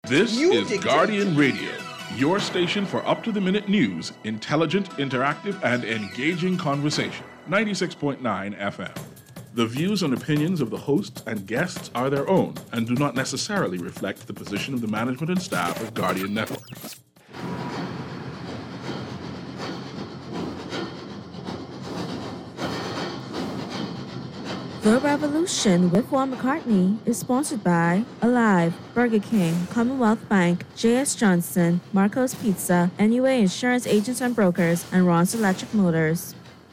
This is Guardian Radio, your station for up-to-the-minute news, intelligent, interactive, and engaging conversation. 96.9 FM. The views and opinions of the hosts and guests are their own and do not necessarily reflect the position of the management and staff of Guardian Network. The Revolution with Juan McCartney is sponsored by Alive, Burger King, Commonwealth Bank, J.S. Johnson, Marco's Pizza, NUA Insurance Agents and Brokers, and Ron's Electric Motors.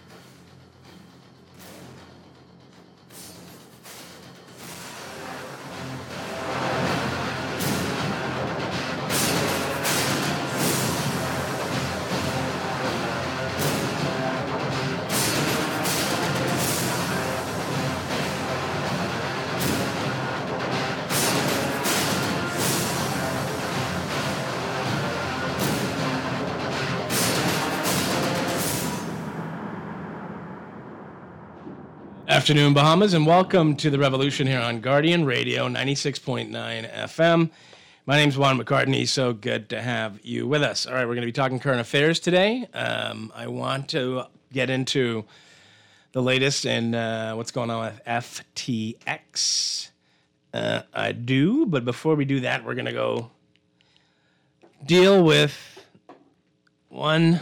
Afternoon, Bahamas, and welcome to the Revolution here on Guardian Radio 96.9 FM. My name's Juan McCartney. So good to have you with us. All right, we're going to be talking current affairs today. I want to get into the latest in what's going on with FTX. I do, but before we do that, we're going to go deal with one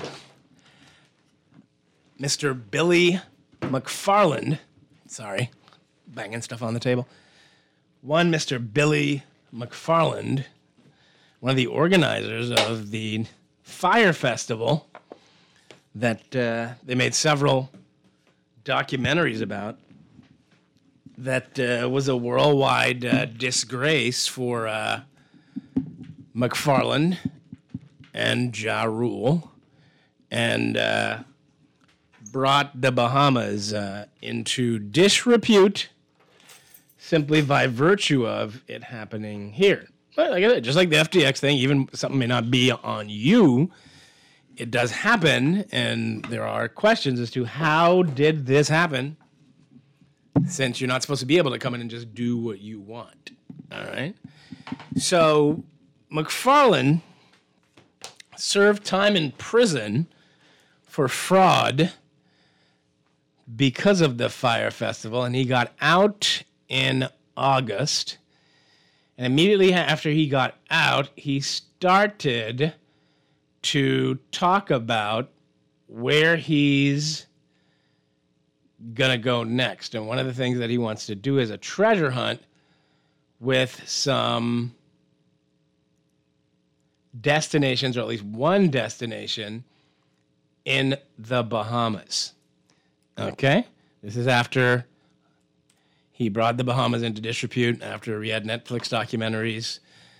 Mr. Billy McFarland. Sorry, banging stuff on the table. One Mr. Billy McFarland, one of the organizers of the Fire Festival that they made several documentaries about, that was a worldwide disgrace for McFarland and Ja Rule, and brought the Bahamas into disrepute simply by virtue of it happening here. But like I said, just like the FTX thing, even something may not be on you, it does happen, and there are questions as to how did this happen, since you're not supposed to be able to come in and just do what you want. All right? So McFarland served time in prison for fraud because of the Fire Festival, and he got out in August. And immediately after he got out, he started to talk about where he's gonna go next. And one of the things that he wants to do is a treasure hunt with some destinations, or at least one destination in the Bahamas. Okay? This is after he brought the Bahamas into disrepute, after we had Netflix documentaries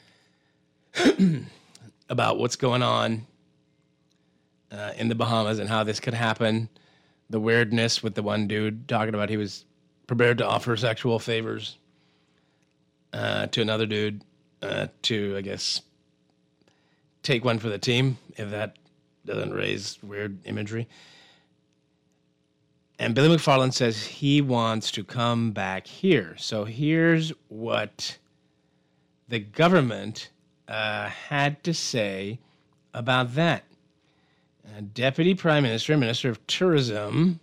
about what's going on in the Bahamas and how this could happen. The weirdness with the one dude talking about he was prepared to offer sexual favors to another dude to, I guess, take one for the team, if that doesn't raise weird imagery. And Billy McFarland says he wants to come back here. So here's what the government had to say about that. Deputy Prime Minister, Minister of Tourism,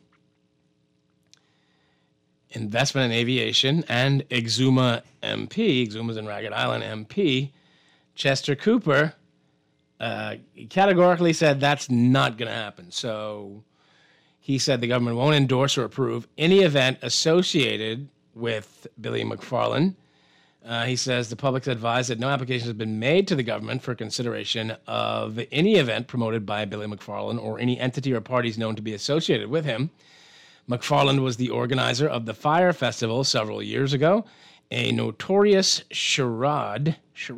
Investment and Aviation, and Exuma MP, Exuma's in Ragged Island MP, Chester Cooper, categorically said that's not going to happen. So he said the government won't endorse or approve any event associated with Billy McFarland. He says the public's advised that no application has been made to the government for consideration of any event promoted by Billy McFarland or any entity or parties known to be associated with him. McFarland was the organizer of the Fire Festival several years ago, a notorious charade,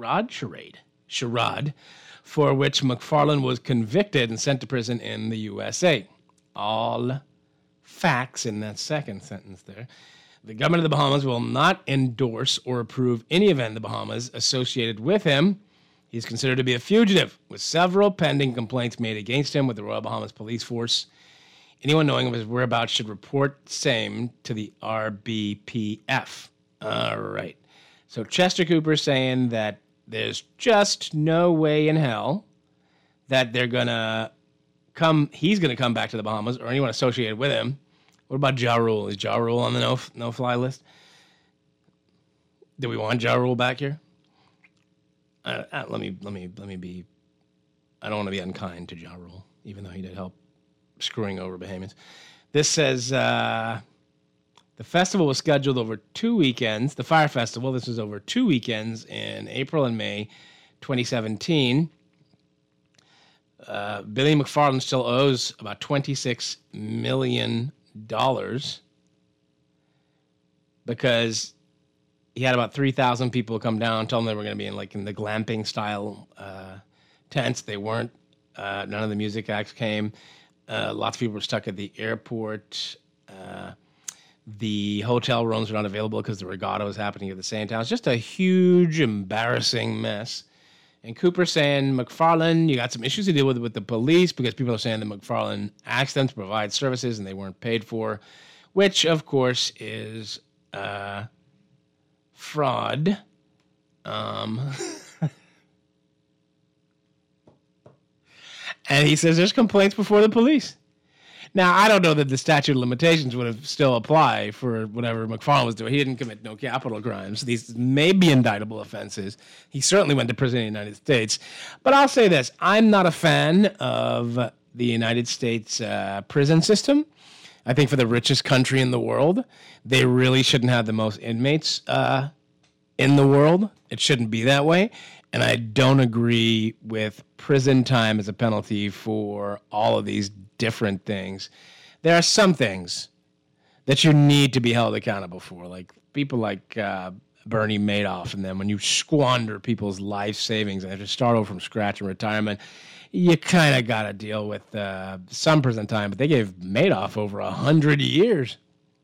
for which McFarland was convicted and sent to prison in the USA. All facts in that second sentence there. The government of the Bahamas will not endorse or approve any event in the Bahamas associated with him. He's considered to be a fugitive, with several pending complaints made against him with the Royal Bahamas Police Force. Anyone knowing of his whereabouts should report same to the RBPF. All right. So Chester Cooper saying that there's just no way in hell that they're going to he's going to come back to the Bahamas or anyone associated with him. What about Ja Rule? Is Ja Rule on the no-fly list? Do we want Ja Rule back here? Let me be. I don't want to be unkind to Ja Rule, even though he did help screwing over Bahamians. This says the festival was scheduled over 2 weekends. The Fire Festival. This was over 2 weekends in April and May, 2017. Billy McFarland still owes about $26 million because he had about 3,000 people come down, told them they were going to be in the glamping style tents. They weren't. None of the music acts came. Lots of people were stuck at the airport. The hotel rooms were not available because the regatta was happening at the same time. It's just a huge, embarrassing mess. And Cooper saying, McFarland, you got some issues to deal with the police because people are saying that McFarland asked them to provide services and they weren't paid for, which, of course, is fraud. And he says there's complaints before the police. Now, I don't know that the statute of limitations would have still apply for whatever McFarland was doing. He didn't commit no capital crimes. These may be indictable offenses. He certainly went to prison in the United States. But I'll say this. I'm not a fan of the United States prison system. I think for the richest country in the world, they really shouldn't have the most inmates in the world. It shouldn't be that way. And I don't agree with prison time as a penalty for all of these different things. There are some things that you need to be held accountable for, like people like Bernie Madoff and them. When you squander people's life savings and have to start over from scratch in retirement, you kind of got to deal with some prison time. But they gave Madoff over 100 years.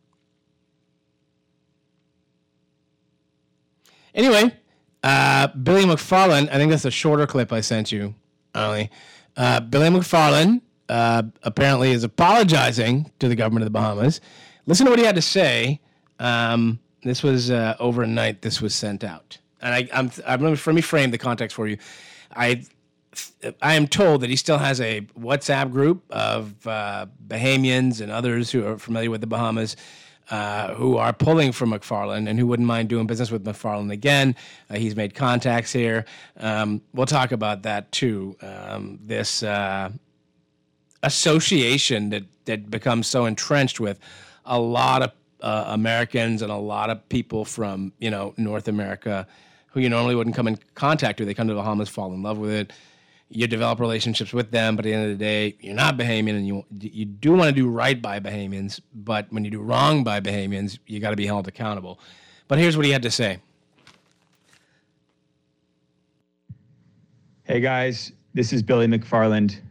Anyway, Billy McFarland, I think that's a shorter clip I sent you, Ollie. Billy McFarland apparently is apologizing to the government of the Bahamas. Listen to what he had to say. This was overnight. This was sent out, and let me frame the context for you. I am told that he still has a WhatsApp group of Bahamians and others who are familiar with the Bahamas, who are pulling for McFarland and who wouldn't mind doing business with McFarland again. He's made contacts here. We'll talk about that too. This association that becomes so entrenched with a lot of Americans and a lot of people from North America who you normally wouldn't come in contact with. They come to the Bahamas, fall in love with it. You develop relationships with them, but at the end of the day, you're not Bahamian, and you do want to do right by Bahamians, but when you do wrong by Bahamians, you got to be held accountable. But here's what he had to say. Hey guys, this is Billy McFarland.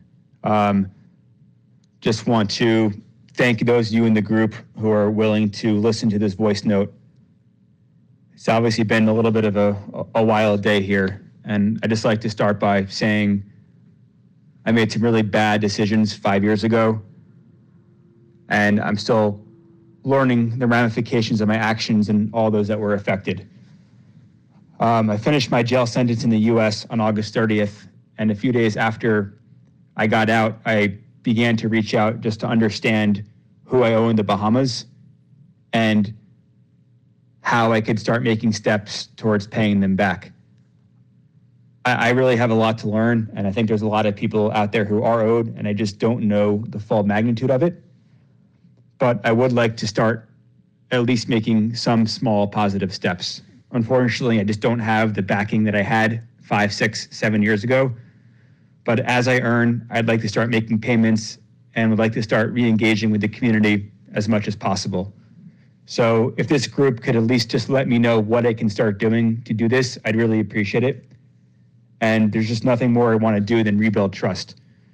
Just want to thank those of you in the group who are willing to listen to this voice note. It's obviously been a little bit of a wild day here. And I'd just like to start by saying I made some really bad decisions 5 years ago, and I'm still learning the ramifications of my actions and all those that were affected. I finished my jail sentence in the U.S. on August 30th, and a few days after I got out, I began to reach out just to understand who I owe in the Bahamas and how I could start making steps towards paying them back. I really have a lot to learn, and I think there's a lot of people out there who are owed, and I just don't know the full magnitude of it. But I would like to start at least making some small positive steps. Unfortunately, I just don't have the backing that I had 5, 6, 7 years ago. But as I earn, I'd like to start making payments and would like to start re-engaging with the community as much as possible. So if this group could at least just let me know what I can start doing to do this, I'd really appreciate it. And there's just nothing more I want to do than rebuild trust.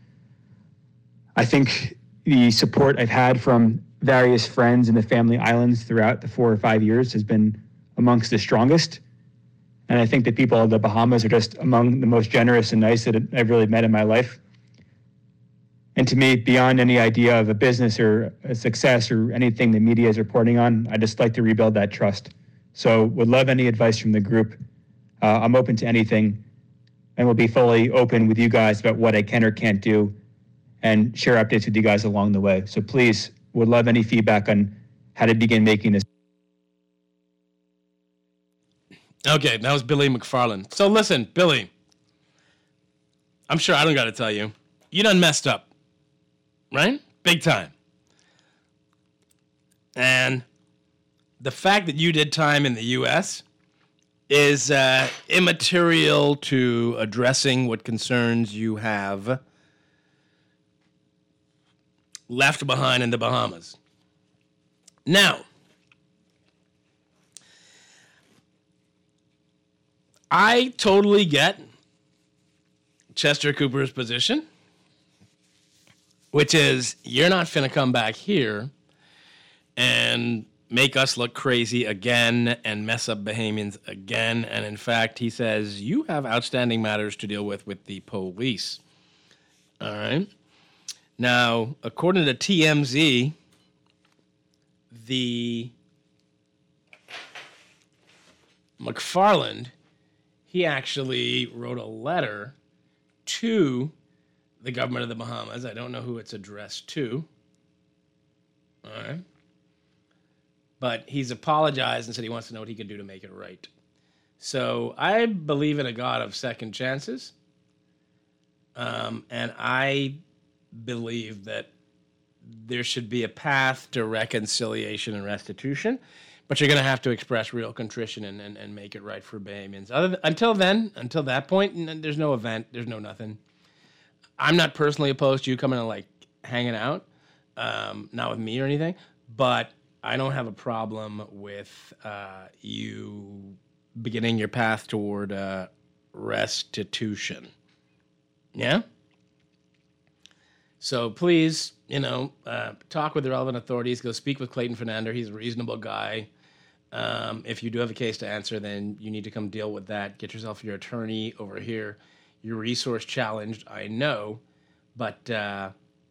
I think the support I've had from various friends in the family islands throughout the 4 or 5 years has been amongst the strongest. And I think the people of the Bahamas are just among the most generous and nice that I've really met in my life. And to me, beyond any idea of a business or a success or anything the media is reporting on, I just like to rebuild that trust. So would love any advice from the group I'm open to anything, and will be fully open with you guys about what I can or can't do, and share updates with you guys along the way. So please, would love any feedback on how to begin making this. Okay, that was Billy McFarland. So listen, Billy, I'm sure I don't got to tell you, you done messed up, right? Big time. And the fact that you did time in the U.S. is immaterial to addressing what concerns you have left behind in the Bahamas. Now, I totally get Chester Cooper's position, which is you're not finna come back here and make us look crazy again and mess up Bahamians again. And in fact, he says, you have outstanding matters to deal with the police. All right. Now, according to TMZ, the McFarland, he actually wrote a letter to the government of the Bahamas. I don't know who it's addressed to. All right. But he's apologized and said he wants to know what he can do to make it right. So I believe in a God of second chances. And I believe that there should be a path to reconciliation and restitution. But you're going to have to express real contrition and make it right for Bahamians. Until that point, there's no event. There's no nothing. I'm not personally opposed to you coming and like hanging out. Not with me or anything. But I don't have a problem with you beginning your path toward restitution. Yeah? So please, talk with the relevant authorities. Go speak with Clayton Fernander. He's a reasonable guy. If you do have a case to answer, then you need to come deal with that. Get yourself your attorney over here. You're resource challenged, I know, but there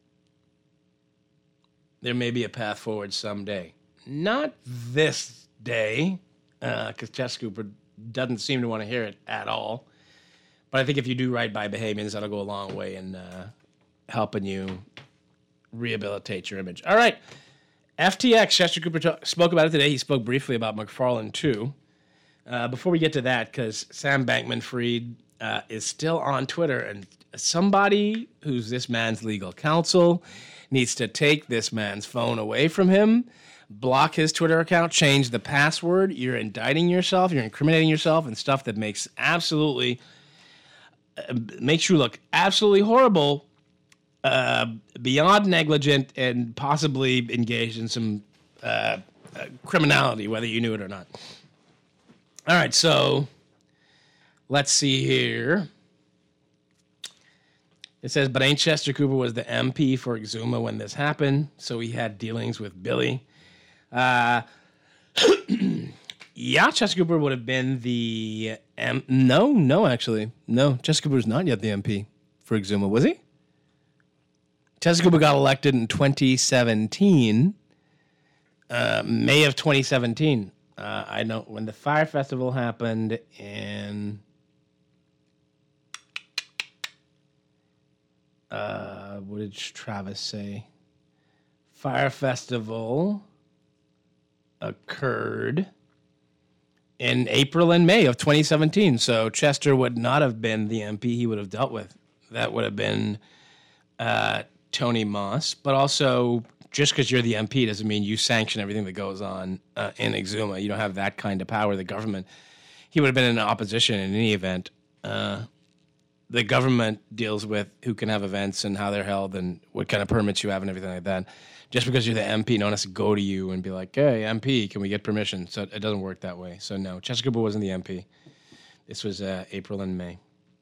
may be a path forward someday. Not this day, because Chester Cooper doesn't seem to want to hear it at all. But I think if you do right by Bahamians, that'll go a long way in helping you rehabilitate your image. All right. FTX, Chester Cooper spoke about it today. He spoke briefly about McFarland, too. Before we get to that, because Sam Bankman-Fried is still on Twitter, and somebody who's this man's legal counsel needs to take this man's phone away from him, block his Twitter account, change the password. You're indicting yourself. You're incriminating yourself and stuff that makes you look absolutely horrible, beyond negligent, and possibly engaged in some criminality, whether you knew it or not. All right, so let's see here. It says, but ain't Chester Cooper was the MP for Exuma when this happened, so he had dealings with Billy. Yeah, Chester Cooper would have been the No, actually. No, Chester Cooper was not yet the MP for Exuma, was he? Chester Cooper got elected in 2017, May of 2017. I know when the Fire Festival happened in... what did Travis say? Fire Festival occurred in April and May of 2017. So Chester would not have been the MP he would have dealt with. That would have been Tony Moss. But also, just because you're the MP doesn't mean you sanction everything that goes on in Exuma. You don't have that kind of power. The government, he would have been in opposition in any event. The government deals with who can have events and how they're held and what kind of permits you have and everything like that. Just because you're the MP, no one has to go to you and be like, hey, MP, can we get permission? So it doesn't work that way. So no, Chester Cooper wasn't the MP. This was April and May. It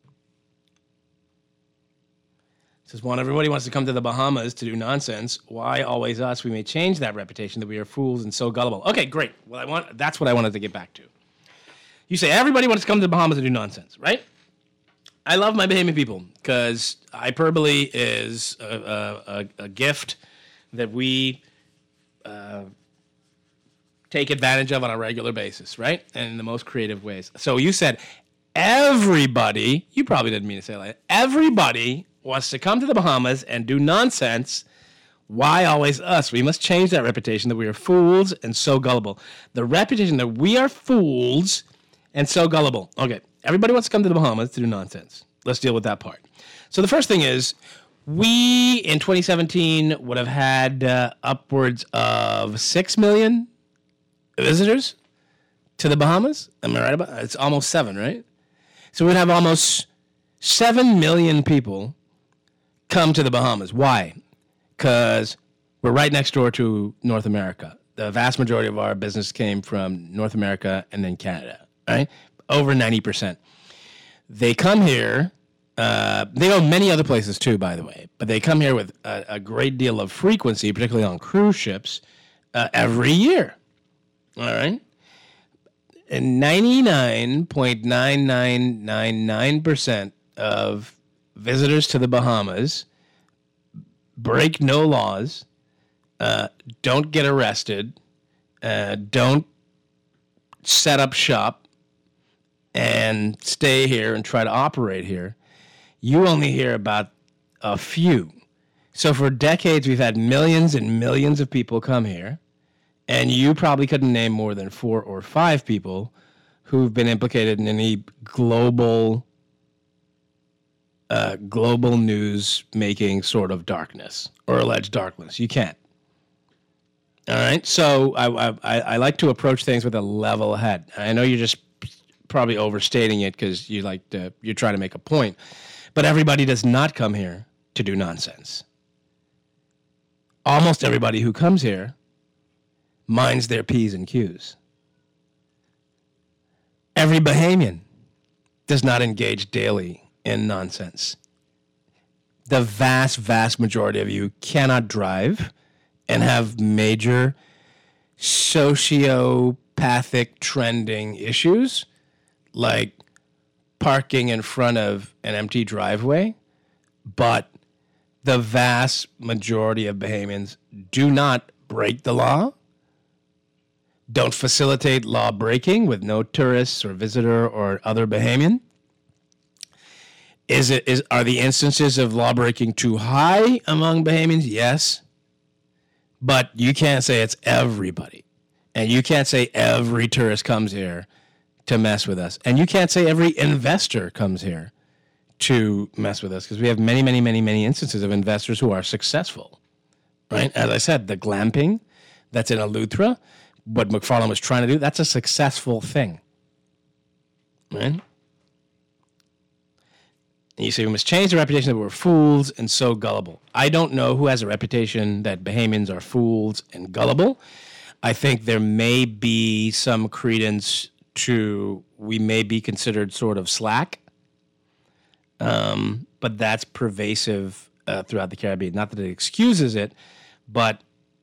says, well, everybody wants to come to the Bahamas to do nonsense. Why always us? We may change that reputation that we are fools and so gullible. Okay, great. Well, that's what I wanted to get back to. You say everybody wants to come to the Bahamas and do nonsense, right? I love my Bahamian people because hyperbole is a gift that we take advantage of on a regular basis, right? And in the most creative ways. So you said everybody, you probably didn't mean to say it like that, everybody wants to come to the Bahamas and do nonsense. Why always us? We must change that reputation that we are fools and so gullible. The reputation that we are fools and so gullible. Okay, everybody wants to come to the Bahamas to do nonsense. Let's deal with that part. So the first thing is, we in 2017 would have had upwards of 6 million visitors to the Bahamas. Am I right about that? It's almost 7, right? So we'd have almost 7 million people come to the Bahamas. Why? Because we're right next door to North America. The vast majority of our business came from North America and then Canada, right? Over 90%. They come here. They go many other places too, by the way. But they come here with a great deal of frequency, particularly on cruise ships, every year. All right? And 99.9999% of visitors to the Bahamas break no laws, don't get arrested, don't set up shop and stay here and try to operate here. You only hear about a few. So for decades, we've had millions and millions of people come here, and you probably couldn't name more than 4 or 5 people who've been implicated in any global news making sort of darkness or alleged darkness. You can't. All right. So I like to approach things with a level head. I know you're just probably overstating it because you're trying to make a point, but everybody does not come here to do nonsense. Almost everybody who comes here minds their P's and Q's. Every Bahamian does not engage daily in nonsense. The vast, vast majority of you cannot drive and have major sociopathic trending issues like parking in front of an empty driveway, but the vast majority of Bahamians do not break the law, don't facilitate law breaking with no tourists or visitor or other Bahamian. Are the instances of law breaking too high among Bahamians? Yes. But you can't say it's everybody. And you can't say every tourist comes here to mess with us. And you can't say every investor comes here to mess with us, because we have many, many, many, many instances of investors who are successful, right? As I said, the glamping that's in Eleuthera, what McFarlane was trying to do, that's a successful thing, right? And you say we must change the reputation that we're fools and so gullible. I don't know who has a reputation that Bahamians are fools and gullible. I think there may be some credence to we may be considered sort of slack, but that's pervasive throughout the Caribbean. Not that it excuses it, but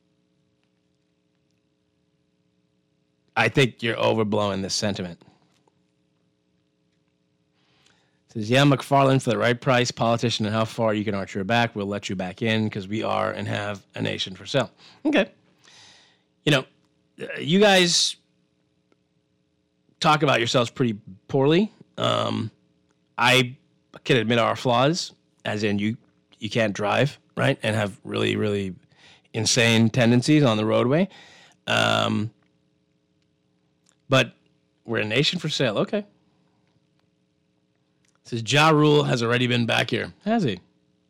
I think you're overblowing this sentiment. It says, yeah, McFarlane, for the right price, politician, and how far you can arch your back, we'll let you back in because we are and have a nation for sale. Okay. You know, you guys talk about yourselves pretty poorly. I can admit our flaws, as in you can't drive, right, and have really, really insane tendencies on the roadway. But we're a nation for sale. Okay. It says, Ja Rule has already been back here. Has he?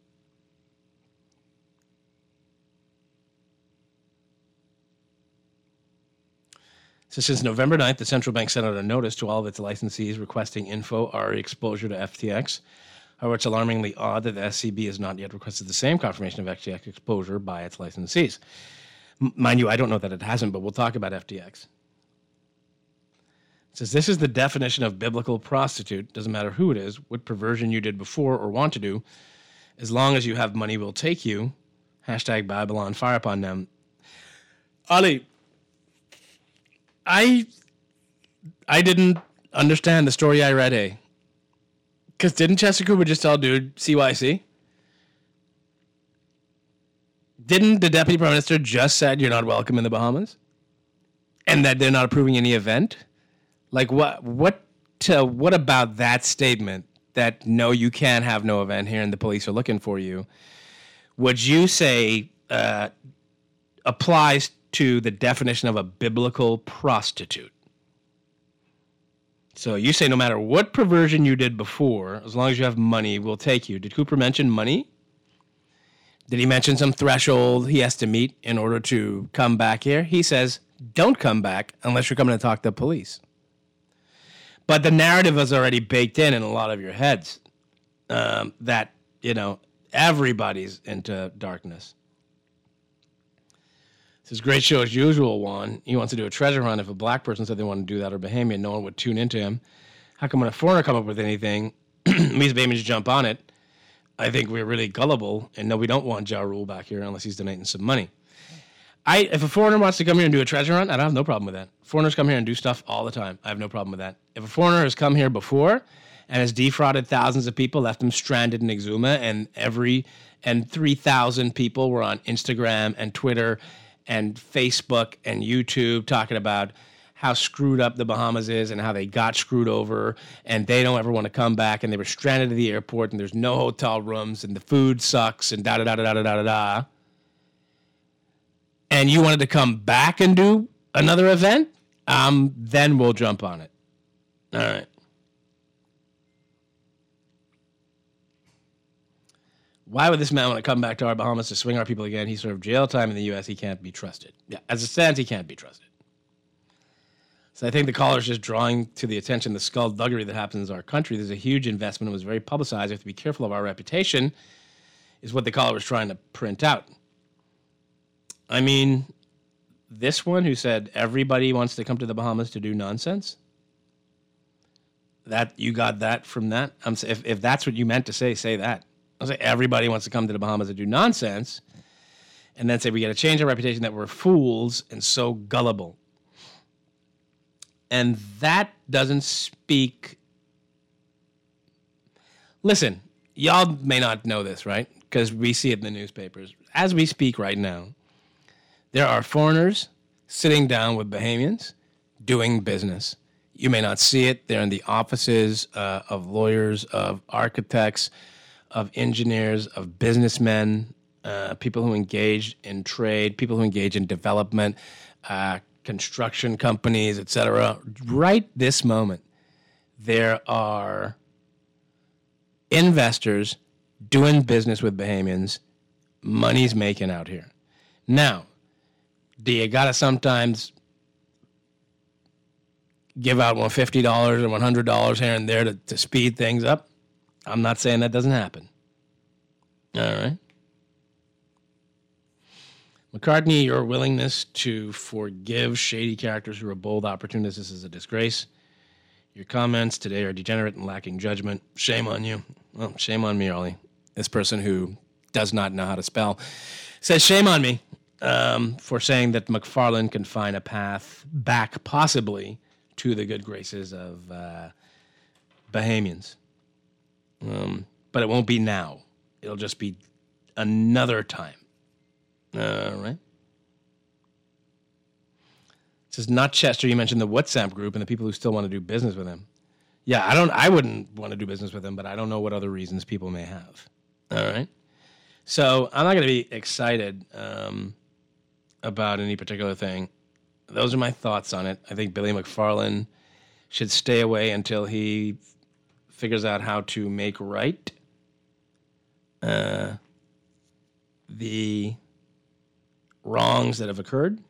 So since November 9th, the central bank sent out a notice to all of its licensees requesting info RE exposure to FTX. However, it's alarmingly odd that the SCB has not yet requested the same confirmation of FTX exposure by its licensees. Mind you, I don't know that it hasn't, but we'll talk about FTX. It says, this is the definition of biblical prostitute. Doesn't matter who it is, what perversion you did before or want to do. As long as you have money, we'll take you. Hashtag Babylon, fire upon them. Ali, I didn't understand the story I read, eh? Because didn't Chester Cooper just tell dude CYC? Didn't the Deputy Prime Minister just said you're not welcome in the Bahamas? And that they're not approving any event? Like, what about that statement that no, you can't have no event here and the police are looking for you, would you say applies to the definition of a biblical prostitute? So you say no matter what perversion you did before, as long as you have money, we'll take you. Did Cooper mention money? Did he mention some threshold he has to meet in order to come back here? He says, don't come back unless you're coming to talk to the police. But the narrative is already baked in a lot of your heads that, everybody's into darkness. This is a great show as usual, Juan. He wants to do a treasure hunt. If a black person said they want to do that or Bahamian, no one would tune into him. How come when a foreigner come up with anything, we as Bahamians jump on it? I think we're really gullible, and no, we don't want Ja Rule back here unless he's donating some money. If a foreigner wants to come here and do a treasure hunt, I don't have no problem with that. Foreigners come here and do stuff all the time. I have no problem with that. If a foreigner has come here before and has defrauded thousands of people, left them stranded in Exuma, and 3,000 people were on Instagram and Twitter and Facebook and YouTube talking about how screwed up the Bahamas is and how they got screwed over and they don't ever want to come back and they were stranded at the airport and there's no hotel rooms and the food sucks and da-da-da-da-da-da-da-da. And you wanted to come back and do another event, then we'll jump on it. All right. Why would this man want to come back to our Bahamas to swing our people again? He served jail time in the U.S. He can't be trusted. Yeah, as it stands, he can't be trusted. So I think the caller's just drawing to the attention the skullduggery that happens in our country. There's a huge investment. It was very publicized. We have to be careful of our reputation, is what the caller was trying to print out. I mean, this one who said everybody wants to come to the Bahamas to do nonsense, that you got that from that? If that's what you meant to say that. I'll say everybody wants to come to the Bahamas to do nonsense, and then say we got to change our reputation that we're fools and so gullible. And that doesn't speak. Listen, y'all may not know this, right? Because we see it in the newspapers. As we speak right now, there are foreigners sitting down with Bahamians doing business. You may not see it. They're in the offices of lawyers, of architects, of engineers, of businessmen, people who engage in trade, people who engage in development, construction companies, etc. Right this moment, there are investors doing business with Bahamians. Money's making out here. Now, do you got to sometimes give out $50 or $100 here and there to speed things up? I'm not saying that doesn't happen. All right. McCartney, your willingness to forgive shady characters who are bold opportunists is a disgrace. Your comments today are degenerate and lacking judgment. Shame on you. Well, shame on me, Ollie. This person who does not know how to spell says shame on me for saying that McFarland can find a path back possibly to the good graces of Bahamians. But it won't be now. It'll just be another time. All right. It says, not Chester. You mentioned the WhatsApp group and the people who still want to do business with him. Yeah, I wouldn't want to do business with him, but I don't know what other reasons people may have. All right. So I'm not going to be excited about any particular thing. Those are my thoughts on it. I think Billy McFarland should stay away until he figures out how to make right the wrongs that have occurred.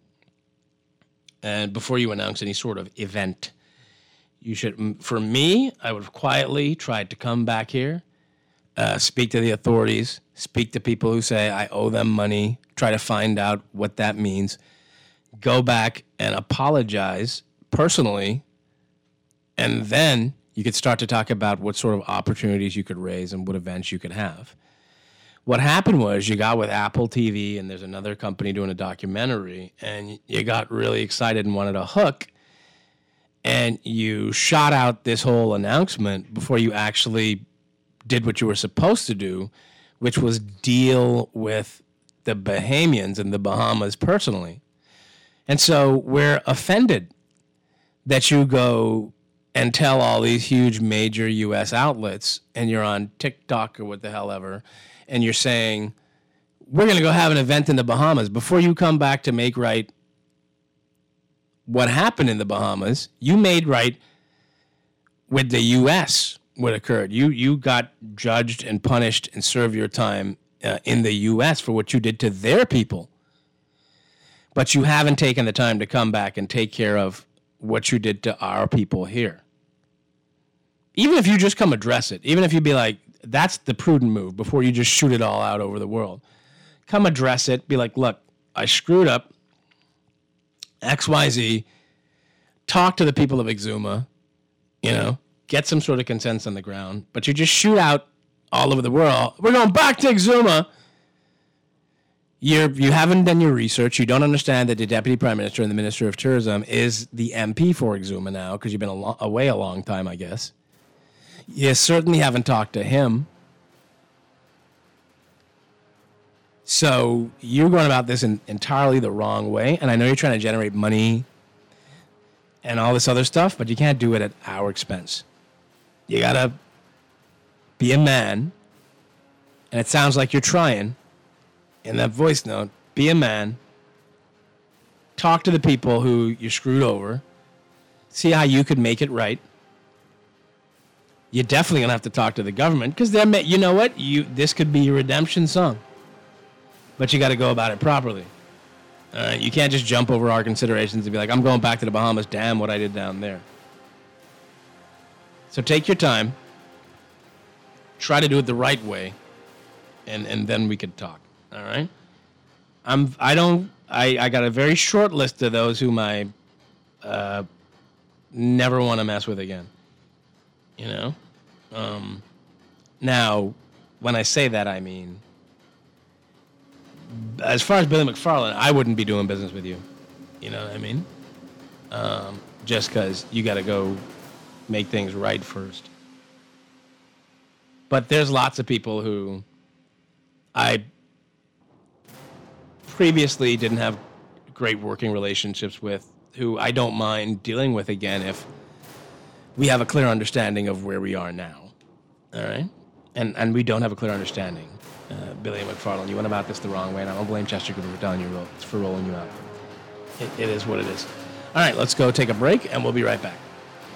And before you announce any sort of event, you should, for me, I would have quietly tried to come back here, speak to the authorities, speak to people who say I owe them money, try to find out what that means, go back and apologize personally, and then you could start to talk about what sort of opportunities you could raise and what events you could have. What happened was you got with Apple TV and there's another company doing a documentary and you got really excited and wanted a hook and you shot out this whole announcement before you actually did what you were supposed to do, which was deal with the Bahamians and the Bahamas personally. And so we're offended that you go and tell all these huge major U.S. outlets, and you're on TikTok or what the hell ever, and you're saying, we're going to go have an event in the Bahamas. Before you come back to make right what happened in the Bahamas, you made right with the U.S. what occurred. You got judged and punished and served your time in the U.S. for what you did to their people. But you haven't taken the time to come back and take care of what you did to our people here. Even if you just come address it, even if you be like, that's the prudent move before you just shoot it all out over the world. Come address it, be like, look, I screwed up, XYZ, talk to the people of Exuma, get some sort of consensus on the ground, but you just shoot out all over the world. We're going back to Exuma. You haven't done your research. You don't understand that the Deputy Prime Minister and the Minister of Tourism is the MP for Exuma now, because you've been away a long time, I guess. You certainly haven't talked to him. So you're going about this in entirely the wrong way. And I know you're trying to generate money and all this other stuff, but you can't do it at our expense. You got to be a man. And it sounds like you're trying in that voice note. Be a man. Talk to the people who you screwed over. See how you could make it right. You're definitely going to have to talk to the government, because you know what? This could be your redemption song. But you got to go about it properly. You can't just jump over our considerations and be like, I'm going back to the Bahamas. Damn what I did down there. So take your time. Try to do it the right way. And then we could talk. All right? I got a very short list of those whom I never want to mess with again. Now, when I say that, I mean, as far as Billy McFarland, I wouldn't be doing business with you. You know what I mean? Just because you got to go make things right first. But there's lots of people who I previously didn't have great working relationships with, who I don't mind dealing with again if we have a clear understanding of where we are now. All right? And we don't have a clear understanding. Billy McFarland, you went about this the wrong way, and I don't blame Chester Cooper for telling you for rolling you out. It is what it is. All right, let's go take a break, and we'll be right back.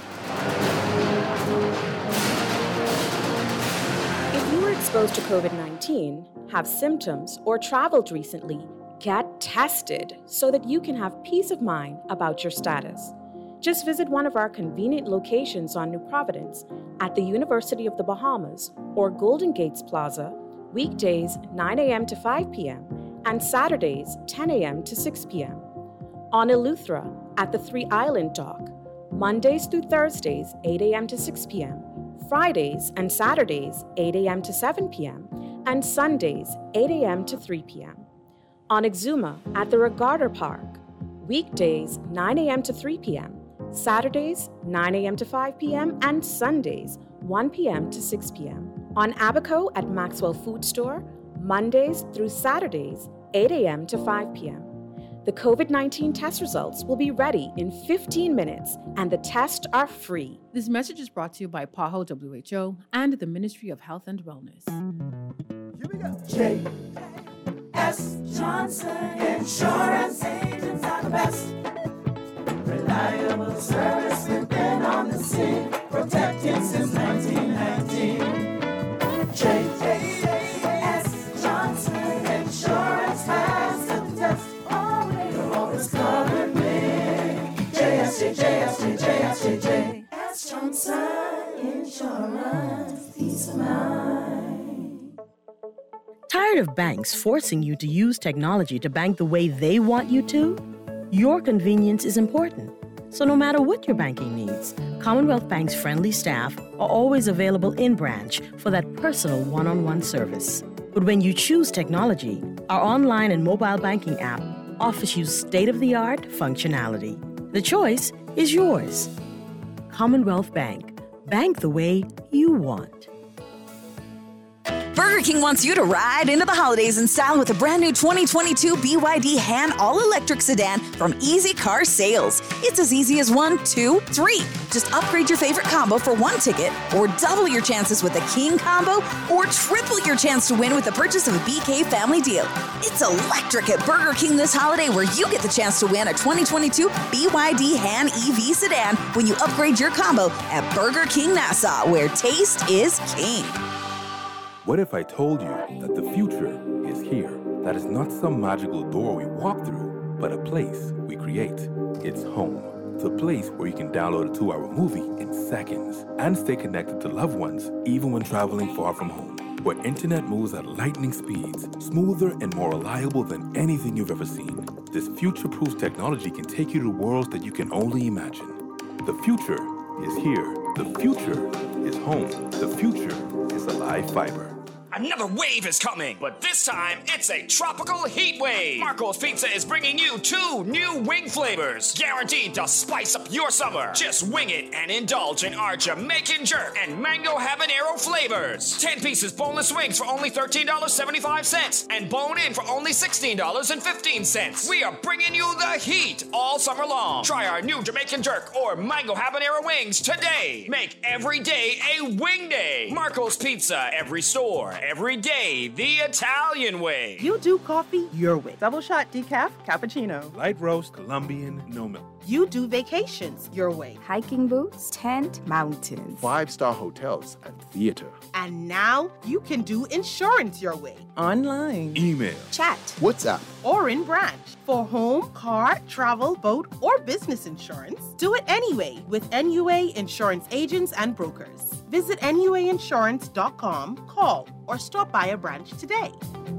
If you were exposed to COVID-19, have symptoms, or traveled recently, get tested so that you can have peace of mind about your status. Just visit one of our convenient locations on New Providence at the University of the Bahamas or Golden Gates Plaza, weekdays 9 a.m. to 5 p.m. and Saturdays 10 a.m. to 6 p.m. On Eleuthera at the Three Island Dock, Mondays through Thursdays 8 a.m. to 6 p.m., Fridays and Saturdays 8 a.m. to 7 p.m., and Sundays 8 a.m. to 3 p.m. On Exuma at the Regatta Park, weekdays 9 a.m. to 3 p.m., Saturdays 9 a.m. to 5 p.m., and Sundays 1 p.m. to 6 p.m. On Abaco at Maxwell Food Store, Mondays through Saturdays 8 a.m. to 5 p.m. The COVID-19 test results will be ready in 15 minutes, and the tests are free. This message is brought to you by PAHO WHO and the Ministry of Health and Wellness. Here we go. J.S. Johnson Insurance Agents are the best. Reliable service, we've been on the scene, protected since 1919. J.S. Johnson Insurance has the test. You'll always cover me. J.S. Johnson Insurance, peace of mind. Tired of banks forcing you to use technology to bank the way they want you to? Your convenience is important. So no matter what your banking needs, Commonwealth Bank's friendly staff are always available in branch for that personal one-on-one service. But when you choose technology, our online and mobile banking app offers you state-of-the-art functionality. The choice is yours. Commonwealth Bank. Bank the way you want. Burger King wants you to ride into the holidays in style with a brand new 2022 BYD Han all-electric sedan from Easy Car Sales. It's as easy as 1, 2, 3. Just upgrade your favorite combo for one ticket, or double your chances with a King combo, or triple your chance to win with the purchase of a BK family deal. It's electric at Burger King this holiday, where you get the chance to win a 2022 BYD Han EV sedan when you upgrade your combo at Burger King Nassau, where taste is king. What if I told you that the future is here? That is not some magical door we walk through, but a place we create. It's home. It's a place where you can download a 2-hour movie in seconds and stay connected to loved ones even when traveling far from home. Where internet moves at lightning speeds, smoother and more reliable than anything you've ever seen. This future-proof technology can take you to worlds that you can only imagine. The future is here. The future is home. The future is Alive Fiber. Another wave is coming, but this time it's a tropical heat wave. Marco's Pizza is bringing you 2 new wing flavors, guaranteed to spice up your summer. Just wing it and indulge in our Jamaican jerk and mango habanero flavors. 10 pieces boneless wings for only $13.75 and bone-in for only $16.15. We are bringing you the heat all summer long. Try our new Jamaican jerk or mango habanero wings today. Make every day a wing day. Marco's Pizza, every store, every day, the Italian way. You do coffee your way. Double shot decaf, cappuccino. Light roast, Colombian, no milk. You do vacations your way. Hiking boots, tent, mountains. 5-star hotels and theater. And now you can do insurance your way. Online. Email. Chat. WhatsApp. Or in branch. For home, car, travel, boat, or business insurance, do it anyway with NUA Insurance Agents and Brokers. Visit NUAinsurance.com, call, or stop by a branch today.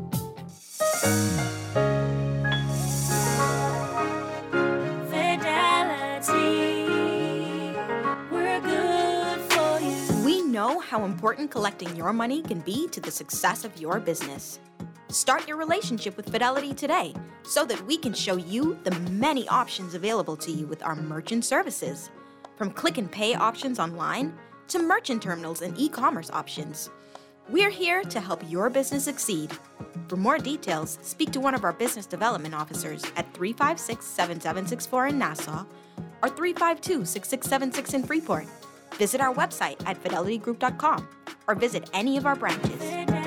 We're good for you. We know how important collecting your money can be to the success of your business. Start your relationship with Fidelity today so that we can show you the many options available to you with our merchant services. From click and pay options online to merchant terminals and e-commerce options. We're here to help your business succeed. For more details, speak to one of our business development officers at 356-7764 in Nassau or 352-6676 in Freeport. Visit our website at fidelitygroup.com or visit any of our branches.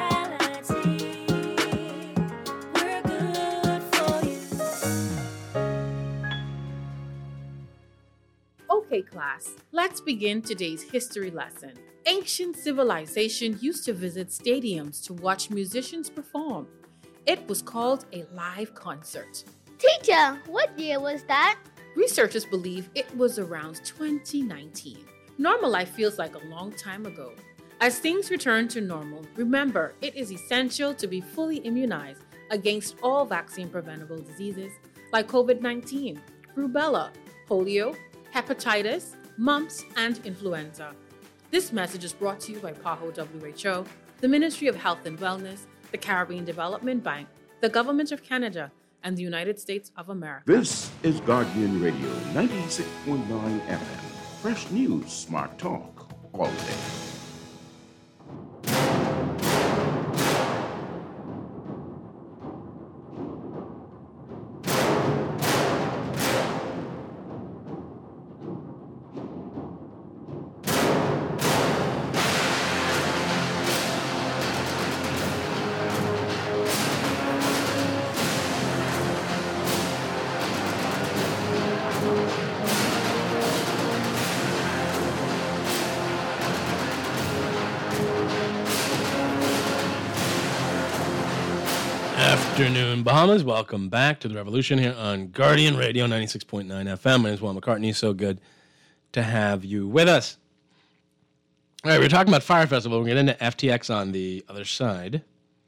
Okay, class, let's begin today's history lesson. Ancient civilization used to visit stadiums to watch musicians perform. It was called a live concert. Teacher, what year was that? Researchers believe it was around 2019. Normal life feels like a long time ago. As things return to normal, remember it is essential to be fully immunized against all vaccine-preventable diseases like COVID-19, rubella, polio, hepatitis, mumps, and influenza. This message is brought to you by PAHO WHO, the Ministry of Health and Wellness, the Caribbean Development Bank, the Government of Canada, and the United States of America. This is Guardian Radio 96.9 FM. Fresh news, smart talk, all day. Afternoon, Bahamas. Welcome back to the Revolution here on Guardian Radio 96.9 FM. My name is Juan McCartney. So good to have you with us. All right, we're talking about Fire Festival. We'll get into FTX on the other side.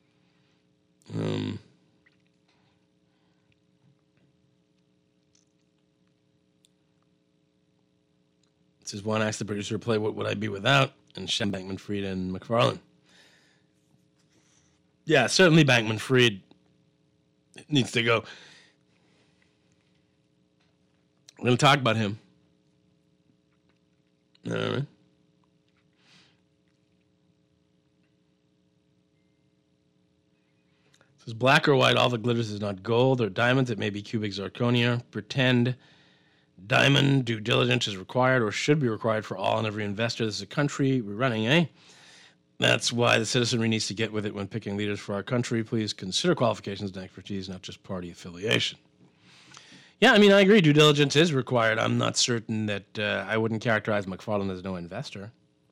This is one asked the producer to play What Would I Be Without? And Shem Bankman-Fried and McFarlane. Yeah, certainly Bankman-Fried needs to go. We're going to talk about him. All right. It says black or white, all that glitters is not gold or diamonds. It may be cubic zirconia. Pretend diamond due diligence is required or should be required for all and every investor. This is a country we're running, eh? That's why the citizenry needs to get with it when picking leaders for our country. Please consider qualifications and expertise, not just party affiliation. Yeah, I mean, I agree. Due diligence is required. I'm not certain that I wouldn't characterize McFarland as no investor.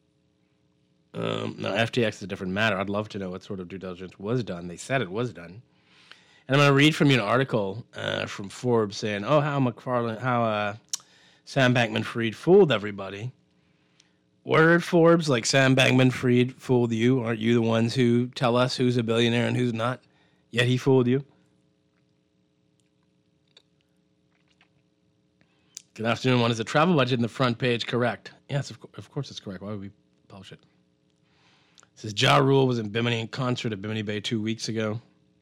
Now, FTX is a different matter. I'd love to know what sort of due diligence was done. They said it was done. And I'm going to read from you an article from Forbes saying, how Sam Bankman-Fried fooled everybody. Word, Forbes, like Sam Bankman-Fried fooled you. Aren't you the ones who tell us who's a billionaire and who's not? Yet he fooled you. Good afternoon. One, is the travel budget in the front page correct? Yes, of course it's correct. Why would we publish it? It says Ja Rule was in Bimini in concert at Bimini Bay 2 weeks ago.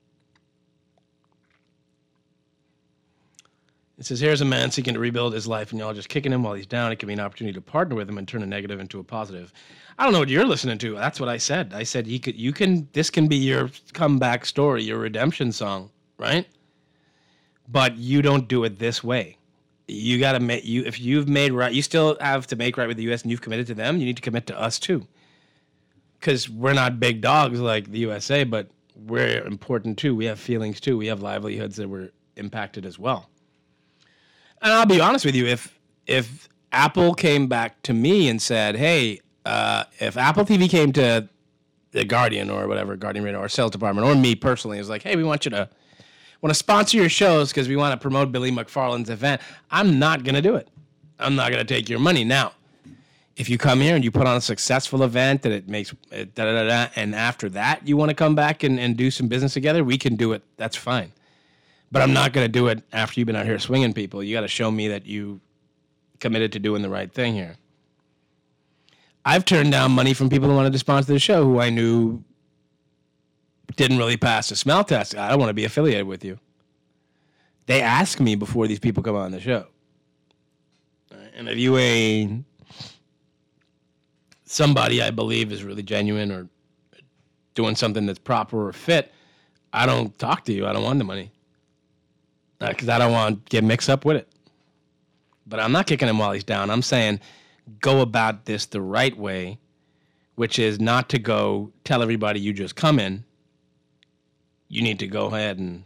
It says, here's a man seeking to rebuild his life, and y'all just kicking him while he's down. It can be an opportunity to partner with him and turn a negative into a positive. I don't know what you're listening to. That's what I said. I said this can be your comeback story, your redemption song, right? But you don't do it this way. You got to make if you've made right, you still have to make right with the U.S. and you've committed to them. You need to commit to us too, because we're not big dogs like the USA, but we're important too. We have feelings too. We have livelihoods that were impacted as well. And I'll be honest with you, if Apple came back to me and said, hey, if Apple TV came to the Guardian or whatever, Guardian Radio or sales department, or me personally, is like, hey, we want to sponsor your shows because we want to promote Billy McFarland's event, I'm not going to do it. I'm not going to take your money. Now, if you come here and you put on a successful event and it makes and after that you want to come back and do some business together, we can do it. That's fine. But I'm not going to do it after you've been out here swinging people. You got to show me that you committed to doing the right thing here. I've turned down money from people who wanted to sponsor the show who I knew didn't really pass the smell test. I don't want to be affiliated with you. They ask me before these people come on the show. And if you ain't somebody I believe is really genuine or doing something that's proper or fit, I don't talk to you. I don't want the money. Because I don't want to get mixed up with it. But I'm not kicking him while he's down. I'm saying go about this the right way, which is not to go tell everybody you just come in. You need to go ahead and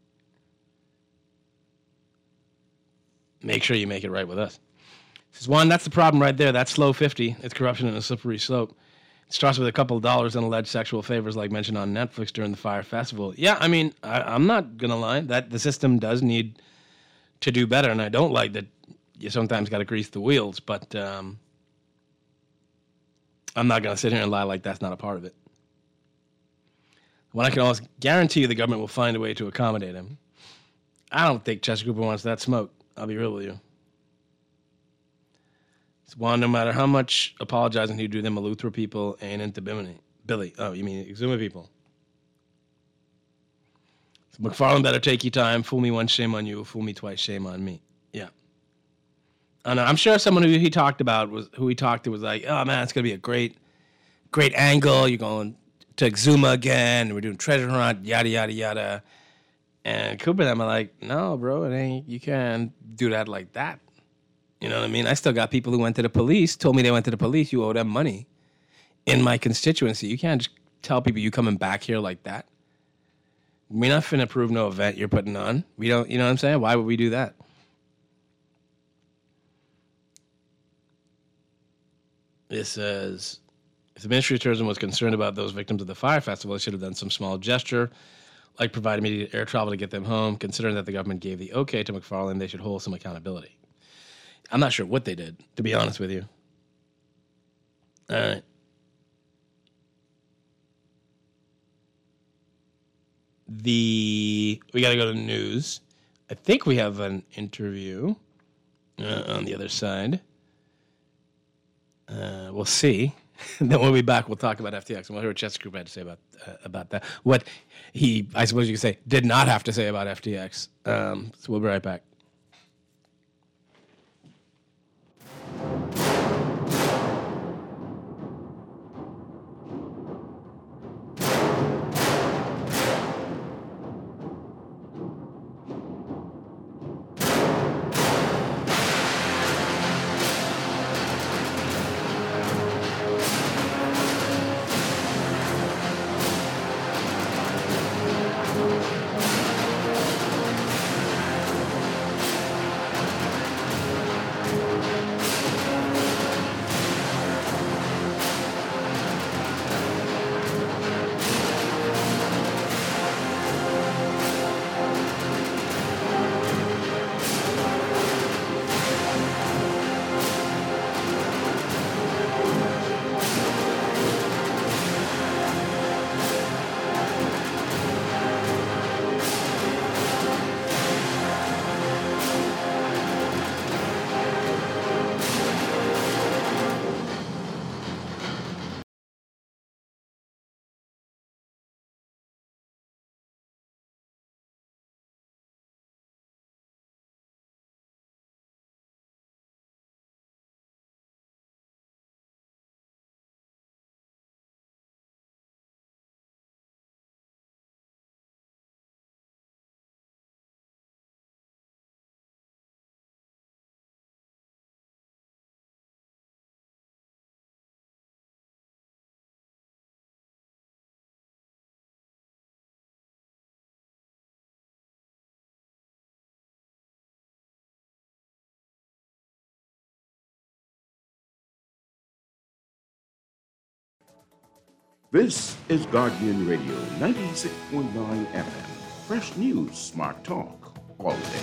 make sure you make it right with us. This is one, that's the problem right there. That's slow 50. It's corruption and a slippery slope. It starts with a couple of dollars and alleged sexual favors like mentioned on Netflix during the Fire Festival. Yeah, I mean, I'm not going to lie. That the system does need to do better, and I don't like that you sometimes got to grease the wheels, but I'm not going to sit here and lie like that's not a part of it. When I can almost guarantee you the government will find a way to accommodate him. I don't think Chester Cooper wants that smoke. I'll be real with you. It's one, no matter how much apologizing you do, them Eleuthera people ain't into Bimini. Billy. Oh, you mean Exuma people. So McFarland better take your time. Fool me once, shame on you. Fool me twice, shame on me. Yeah. I know. I'm sure someone who he talked to was like, oh man, it's going to be a great angle. You're going to Exuma again. We're doing treasure hunt, yada, yada, yada. And Cooper and them are like, no, bro, it ain't. You can't do that like that. You know what I mean? I still got people who went to the police, told me they went to the police. You owe them money in my constituency. You can't just tell people you coming back here like that. We're not finna approve no event you're putting on. We don't, you know what I'm saying? Why would we do that? It says, if the Ministry of Tourism was concerned about those victims of the Fire Festival, it should have done some small gesture, like provide immediate air travel to get them home. Considering that the government gave the okay to McFarland, they should hold some accountability. I'm not sure what they did, to be honest with you. All right. We got to go to the news. I think we have an interview on the other side. We'll see. Then we'll be back. We'll talk about FTX. And we'll hear what Chester Cooper had to say about that. What he, I suppose you could say, did not have to say about FTX. So we'll be right back. This is Guardian Radio 96.9 FM. Fresh news, smart talk, all day.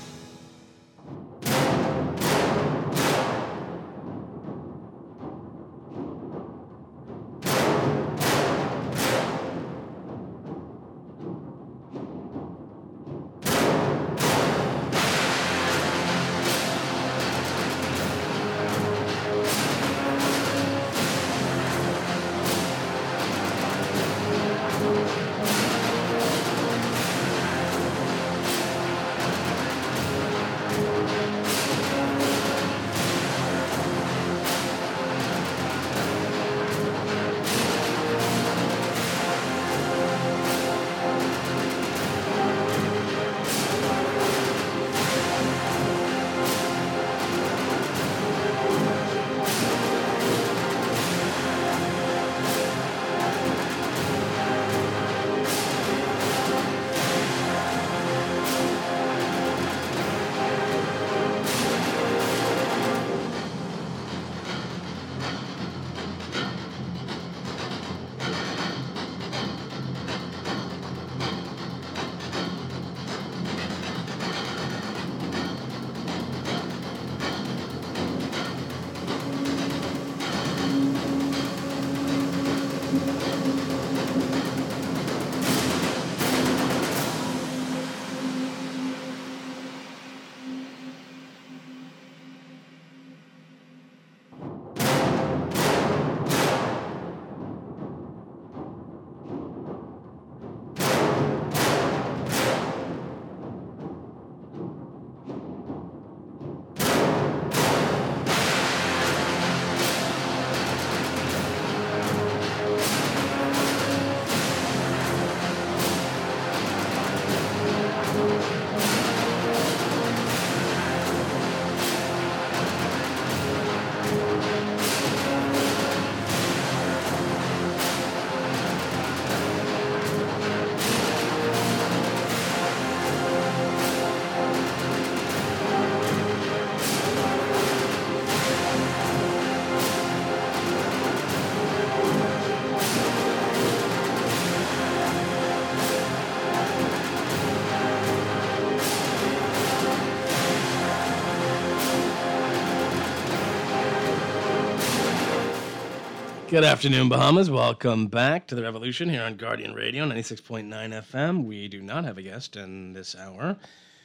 Good afternoon, Bahamas. Welcome back to The Revolution here on Guardian Radio, 96.9 FM. We do not have a guest in this hour.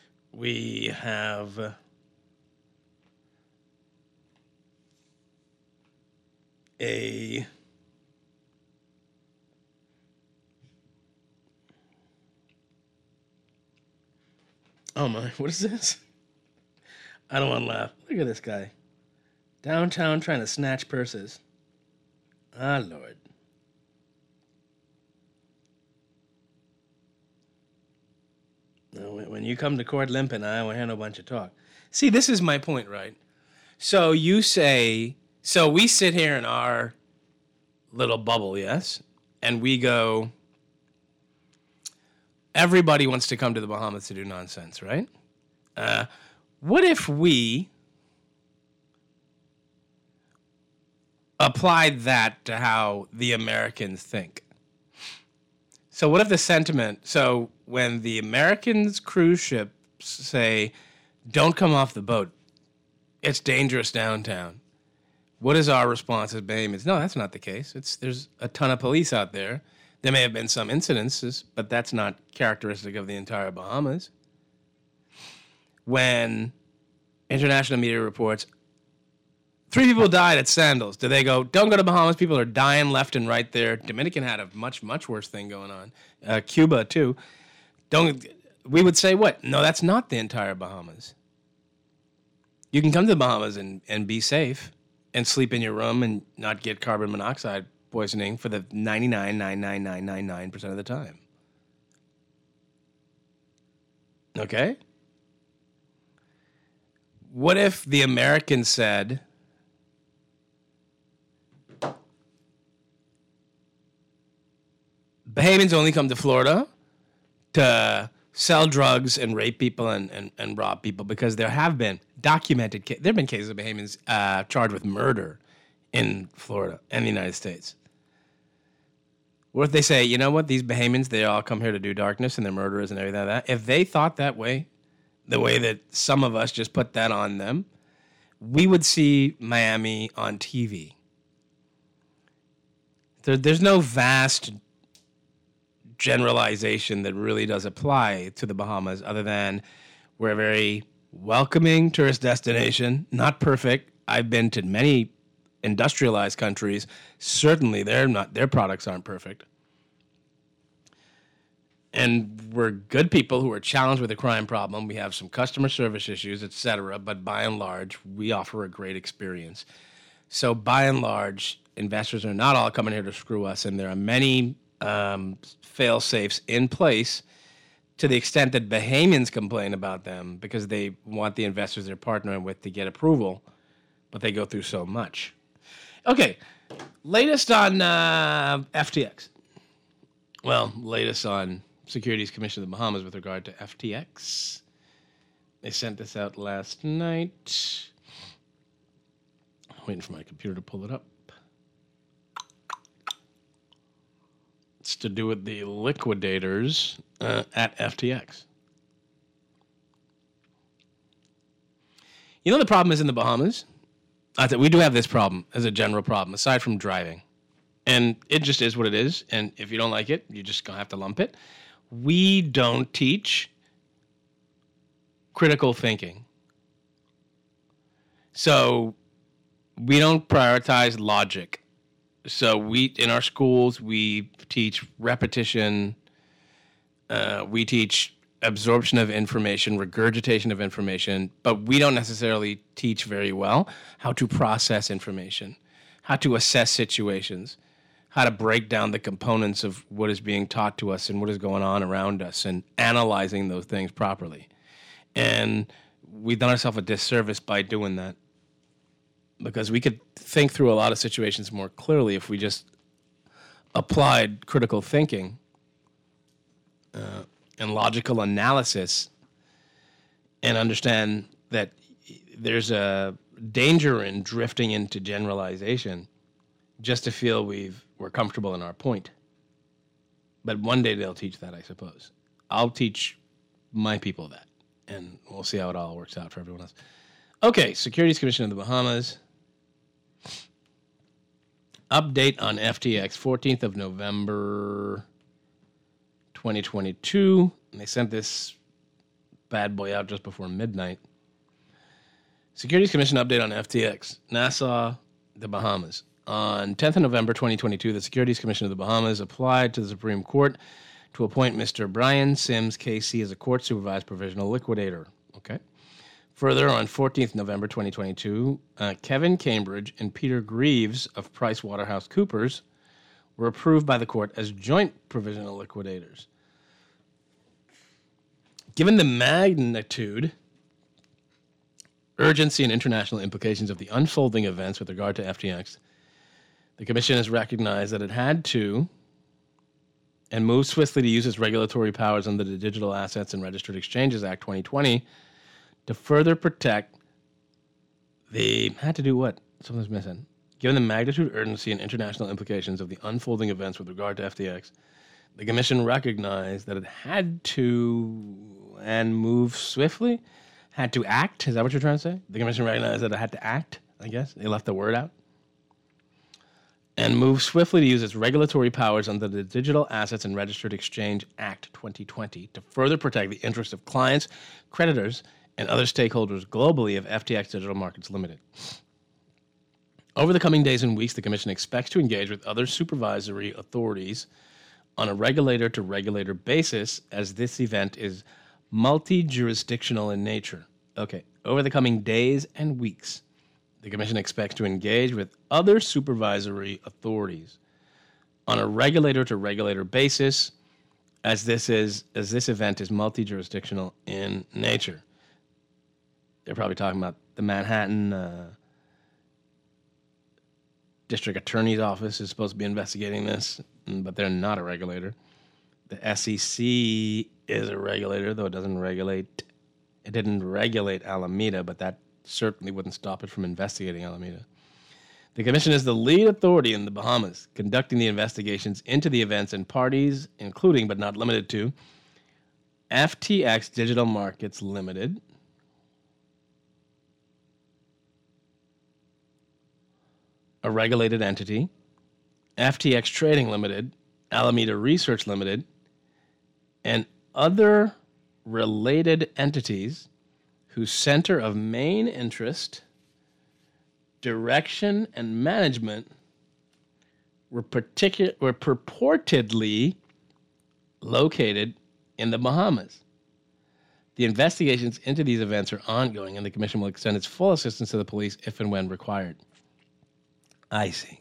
We have a oh my, what is this? I don't want to laugh. Look at this guy. Downtown trying to snatch purses. Ah, Lord. When you come to court limping, I won't have no bunch of talk. See, this is my point, right? So you say, so we sit here in our little bubble, yes? And we go, everybody wants to come to the Bahamas to do nonsense, right? What if we applied that to how the Americans think? So what if the sentiment, so when the Americans cruise ships say, don't come off the boat, it's dangerous downtown, what is our response as Bahamians? No, that's not the case. There's a ton of police out there. There may have been some incidences, but that's not characteristic of the entire Bahamas. When international media reports 3 people died at Sandals, do they go, don't go to Bahamas, people are dying left and right there? Dominican had a much, much worse thing going on. Cuba, too. We would say what? No, that's not the entire Bahamas. You can come to the Bahamas and be safe and sleep in your room and not get carbon monoxide poisoning for the 99.99999% of the time. Okay? What if the Americans said, Bahamians only come to Florida to sell drugs and rape people and rob people, because there have been documented, there have been cases of Bahamians charged with murder in Florida and the United States. Or if they say, you know what, these Bahamians, they all come here to do darkness and they're murderers and everything like that. If they thought that way, the way that some of us just put that on them, we would see Miami on TV. There's no vast generalization that really does apply to the Bahamas other than we're a very welcoming tourist destination, not perfect. I've been to many industrialized countries. Certainly their products aren't perfect. And we're good people who are challenged with a crime problem. We have some customer service issues, etc. But by and large, we offer a great experience. So by and large, investors are not all coming here to screw us. And there are many fail-safes in place to the extent that Bahamians complain about them because they want the investors they're partnering with to get approval, but they go through so much. Okay, latest on FTX. Well, latest on Securities Commission of the Bahamas with regard to FTX. They sent this out last night. I'm waiting for my computer to pull it up. It's to do with the liquidators at FTX. You know the problem is in the Bahamas? We do have this problem as a general problem, aside from driving. And it just is what it is. And if you don't like it, you're just going to have to lump it. We don't teach critical thinking. So we don't prioritize logic. So in our schools, we teach repetition. We teach absorption of information, regurgitation of information, but we don't necessarily teach very well how to process information, how to assess situations, how to break down the components of what is being taught to us and what is going on around us and analyzing those things properly. And we've done ourselves a disservice by doing that because we could think through a lot of situations more clearly if we just applied critical thinking and logical analysis and understand that there's a danger in drifting into generalization just to feel we're comfortable in our point. But one day they'll teach that, I suppose. I'll teach my people that, and we'll see how it all works out for everyone else. Okay, Securities Commission of the Bahamas. Update on FTX, 14th of November, 2022. And they sent this bad boy out just before midnight. Securities Commission update on FTX, Nassau, the Bahamas. On 10th of November 2022, the Securities Commission of the Bahamas applied to the Supreme Court to appoint Mr. Brian Sims, KC, as a court-supervised provisional liquidator. Okay. Further, on 14th November 2022, Kevin Cambridge and Peter Greaves of PricewaterhouseCoopers were approved by the court as joint provisional liquidators. Given the magnitude, urgency, and international implications of the unfolding events with regard to FTX, the Commission has recognized that it had to and moved swiftly to use its regulatory powers under the Digital Assets and Registered Exchanges Act 2020 to further protect the... Had to do what? Something's missing. Given the magnitude, urgency, and international implications of the unfolding events with regard to FTX, the Commission recognized that it had to and move swiftly, had to act. Is that what you're trying to say? The Commission recognized that it had to act, I guess. They left the word out. And move swiftly to use its regulatory powers under the Digital Assets and Registered Exchange Act 2020 to further protect the interests of clients, creditors, and other stakeholders globally of FTX Digital Markets Limited. Over the coming days and weeks, the Commission expects to engage with other supervisory authorities on a regulator-to-regulator basis, as this event is multi-jurisdictional in nature. Okay, over the coming days and weeks, the Commission expects to engage with other supervisory authorities on a regulator-to-regulator basis, as this event is multi-jurisdictional in nature. They're probably talking about the Manhattan District Attorney's Office is supposed to be investigating this, but they're not a regulator. The SEC is a regulator, though it didn't regulate Alameda, but that certainly wouldn't stop it from investigating Alameda. The commission is the lead authority in the Bahamas, conducting the investigations into the events and parties, including but not limited to FTX Digital Markets Limited, a regulated entity, FTX Trading Limited, Alameda Research Limited, and other related entities whose center of main interest, direction, and management were purportedly located in the Bahamas. The investigations into these events are ongoing, and the commission will extend its full assistance to the police if and when required. I see.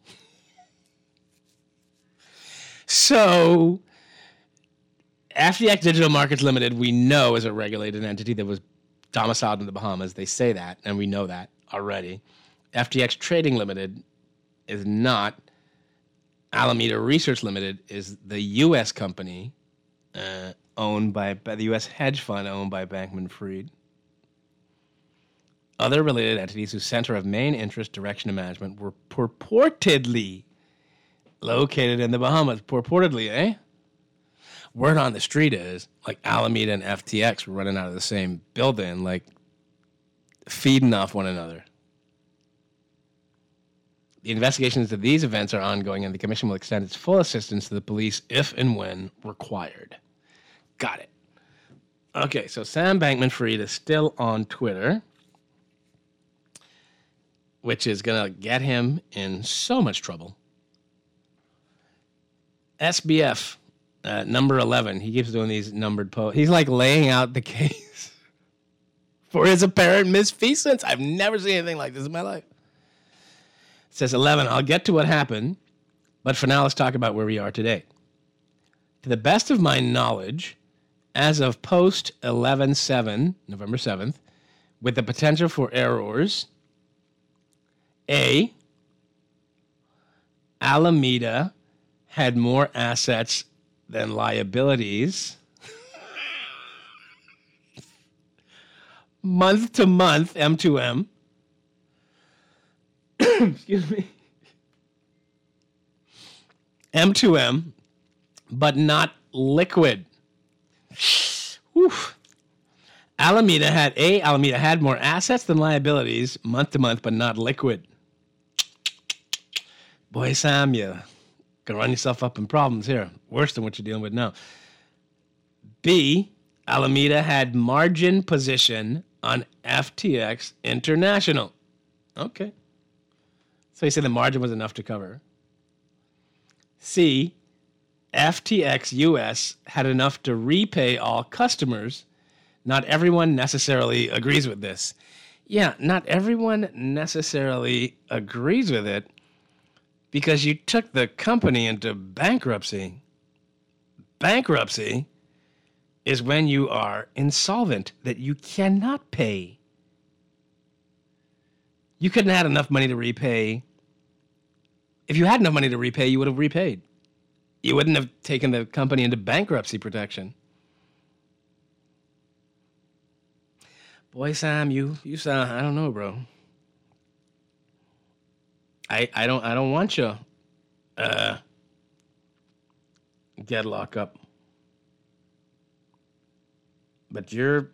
So, FTX Digital Markets Limited, we know, is a regulated entity that was domiciled in the Bahamas. They say that, and we know that already. FTX Trading Limited is not. Alameda Research Limited is the U.S. company owned by the U.S. hedge fund owned by Bankman-Fried. Other related entities whose center of main interest, direction, and management were purportedly located in the Bahamas. Purportedly, eh? Word on the street is, like, Alameda and FTX were running out of the same building, like, feeding off one another. The investigations of these events are ongoing, and the commission will extend its full assistance to the police if and when required. Got it. Okay, so Sam Bankman-Fried is still on Twitter, which is going to get him in so much trouble. SBF, number 11, he keeps doing these numbered posts. He's like laying out the case for his apparent misfeasance. I've never seen anything like this in my life. It says 11, I'll get to what happened, but for now let's talk about where we are today. To the best of my knowledge, as of post 11/7, November 7th, with the potential for errors, A, Alameda had more assets than liabilities. Month to month, M2M. Excuse me. M2M, but not liquid. Oof. Alameda had more assets than liabilities month to month, but not liquid. Boy, Sam, you can run yourself up in problems here. Worse than what you're dealing with now. B, Alameda had margin position on FTX International. Okay. So you say the margin was enough to cover. C, FTX US had enough to repay all customers. Not everyone necessarily agrees with this. Yeah, not everyone necessarily agrees with it because you took the company into bankruptcy. Bankruptcy is when you are insolvent, that you cannot pay. You couldn't have had enough money to repay. If you had enough money to repay, you would have repaid. You wouldn't have taken the company into bankruptcy protection. Boy, Sam, you sound, I don't know, bro. I don't want you get locked up. But you're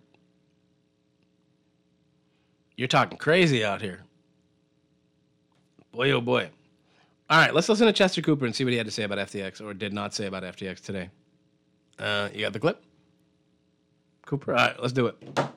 talking crazy out here. Boy, oh boy. All right, let's listen to Chester Cooper and see what he had to say about FTX, or did not say about FTX today. You got the clip? Cooper? All right, let's do it.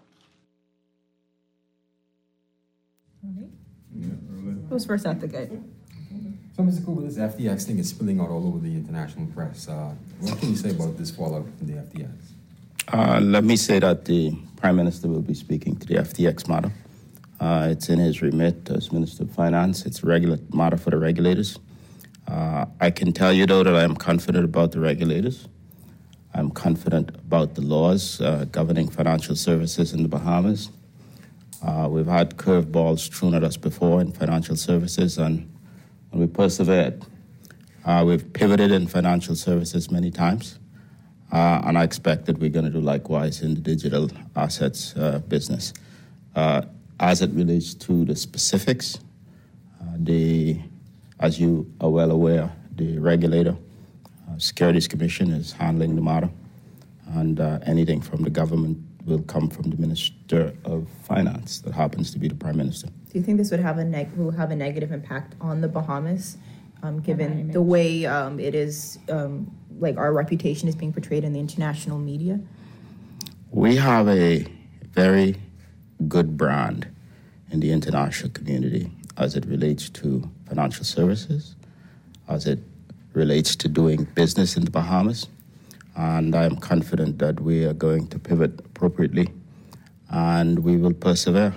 Who's first at the gate? So, Mr. Cooper, this FTX thing is spilling out all over the international press. What can you say about this fallout from the FTX? Let me say that the Prime Minister will be speaking to the FTX matter. It's in his remit as Minister of Finance. It's a regular matter for the regulators. I can tell you, though, that I am confident about the regulators. I'm confident about the laws governing financial services in the Bahamas. We've had curveballs thrown at us before in financial services, and we persevered. We've pivoted in financial services many times, and I expect that we're going to do likewise in the digital assets business. As it relates to the specifics, As you are well aware, the regulator, Securities Commission, is handling the matter, and anything from the government will come from the Minister of Finance, that happens to be the Prime Minister. Do you think this would have a negative impact on the Bahamas, given the way it is, like our reputation is being portrayed in the international media? We have a very good brand in the international community as it relates to financial services, as it relates to doing business in the Bahamas. And I'm confident that we are going to pivot appropriately and we will persevere.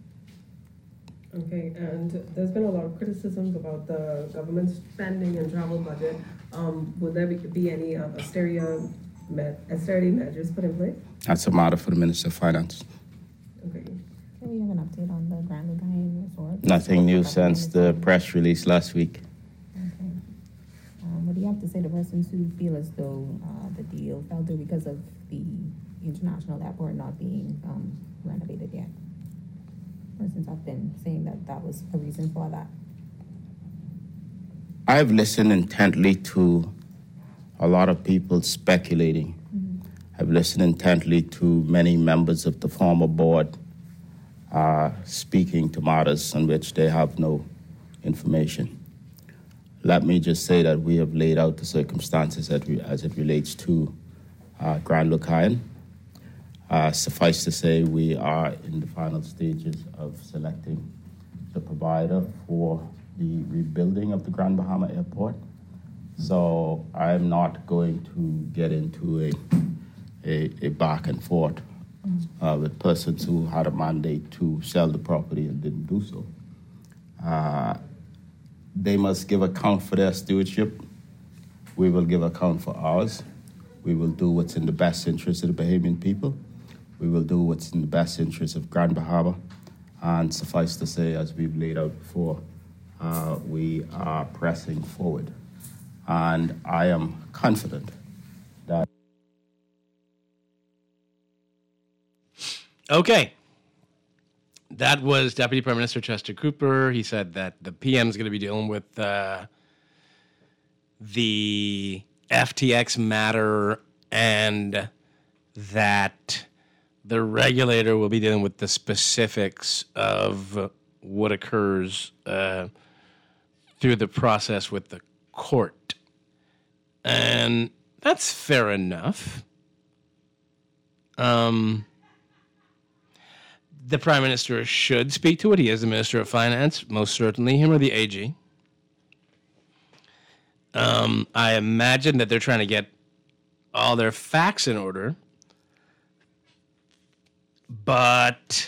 Okay, and there's been a lot of criticisms about the government spending and travel budget. Will there be any austerity measures put in place? That's a matter for the Minister of Finance. Okay. Do we have an update on the Grand Lugain Resort? Nothing new since the press release last week. What do you have to say to persons who feel as though the deal fell through because of the international airport not being renovated yet? Persons have been saying that that was a reason for that. I've listened intently to a lot of people speculating. I've listened intently to many members of the former board speaking to matters on which they have no information. Let me just say that we have laid out the circumstances as it relates to Grand Lugain. Suffice to say, we are in the final stages of selecting the provider for the rebuilding of the Grand Bahama Airport. So I'm not going to get into a back and forth with persons who had a mandate to sell the property and didn't do so. They must give account for their stewardship. We will give account for ours. We will do what's in the best interest of the Bahamian people. We will do what's in the best interest of Grand Bahama. And suffice to say, as we've laid out before, we are pressing forward. And I am confident that... Okay. That was Deputy Prime Minister Chester Cooper. He said that the PM is going to be dealing with the FTX matter and that the regulator will be dealing with the specifics of what occurs through the process with the court. And that's fair enough. The Prime Minister should speak to it. He is the Minister of Finance, most certainly, him or the AG. I imagine that they're trying to get all their facts in order. But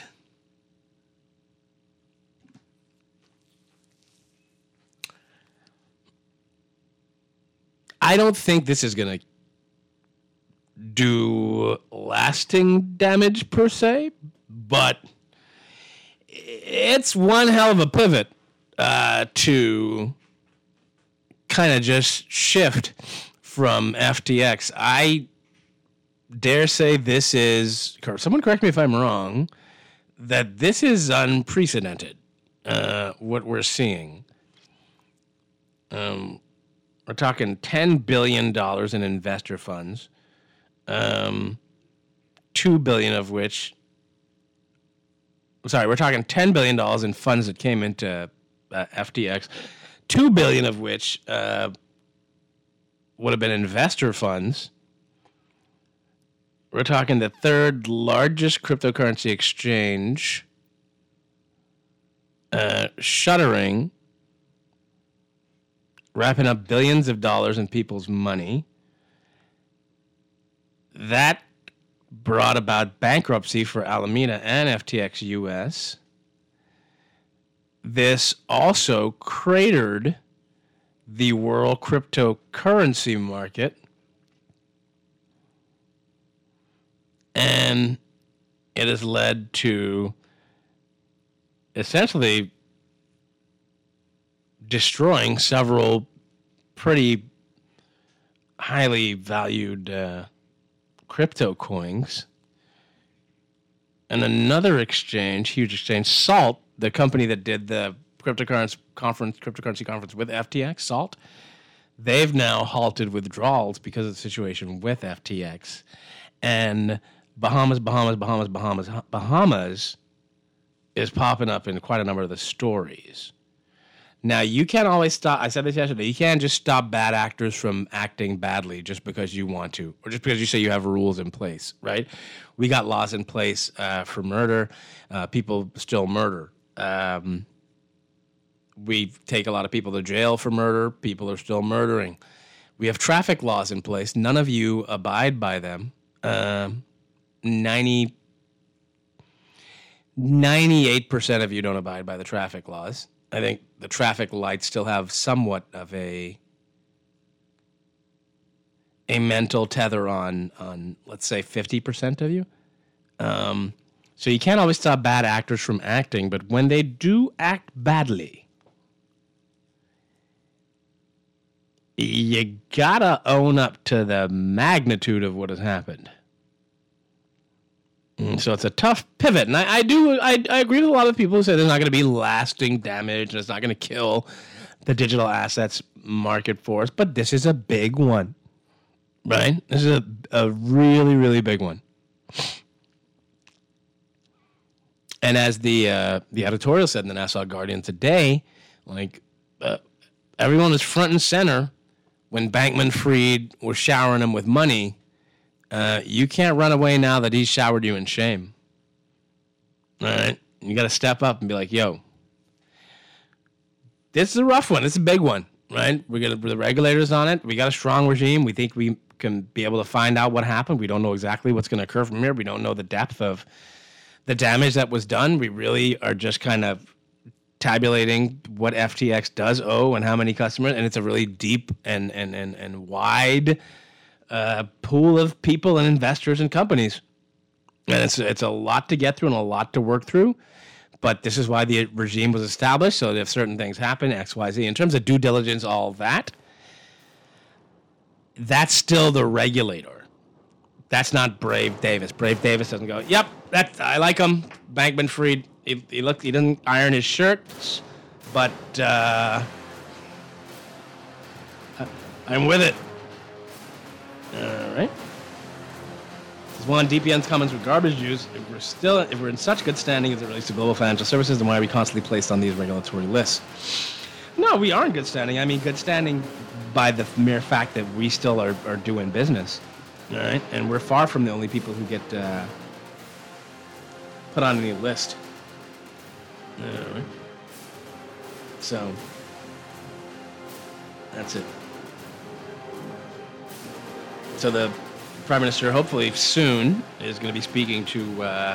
I don't think this is going to do lasting damage per se, but it's one hell of a pivot to kind of just shift from FTX. I dare say this is, someone correct me if I'm wrong, that this is unprecedented, what we're seeing. We're talking $10 billion in investor funds, $2 billion of which, we're talking $10 billion in funds that came into FTX, $2 billion of which would have been investor funds. We're talking the third largest cryptocurrency exchange, shuttering, wrapping up billions of dollars in people's money. That brought about bankruptcy for Alameda and FTX US. This also cratered the world cryptocurrency market. And it has led to essentially destroying several pretty highly valued crypto coins. And another exchange, huge exchange, Salt, the company that did the cryptocurrency conference with FTX, SALT. They've now halted withdrawals because of the situation with FTX. And Bahamas is popping up in quite a number of the stories. Now, you can't always stop. I said this yesterday. You can't just stop bad actors from acting badly just because you want to, or just because you say you have rules in place, right? We got laws in place for murder. People still murder. We take a lot of people to jail for murder. People are still murdering. We have traffic laws in place. None of you abide by them. 98% of you don't abide by the traffic laws. I think the traffic lights still have somewhat of a mental tether on let's say 50% of you. So you can't always stop bad actors from acting, but when they do act badly, you gotta own up to the magnitude of what has happened. So it's a tough pivot, and I agree with a lot of people who say there's not going to be lasting damage and it's not going to kill the digital assets market for us, but this is a big one, right? This is a really, really big one. And as the editorial said in the Nassau Guardian today, everyone was front and center when Bankman-Fried was showering him with money. You can't run away now that he's showered you in shame. All right? You got to step up and be like, yo, this is a rough one. It's a big one, right? We're the regulators on it. We got a strong regime. We think we can be able to find out what happened. We don't know exactly what's going to occur from here. We don't know the depth of the damage that was done. We really are just kind of tabulating what FTX does owe and how many customers. And it's a really deep and wide pool of people and investors and companies. And it's a lot to get through and a lot to work through. But this is why the regime was established, so that if certain things happen, X, Y, Z, in terms of due diligence, all that, that's still the regulator. That's not Brave Davis. Brave Davis doesn't go, yep, I like him. Bankman-Fried, he doesn't iron his shirts, but I'm with it. All right. Juan DPN's comments with garbage juice. If we're in such good standing as it relates to global financial services, then why are we constantly placed on these regulatory lists? No, we are in good standing. I mean, good standing by the mere fact that we still are doing business. All right, and we're far from the only people who get put on any list. All right. So that's it. So the Prime Minister, hopefully soon, is going to be speaking to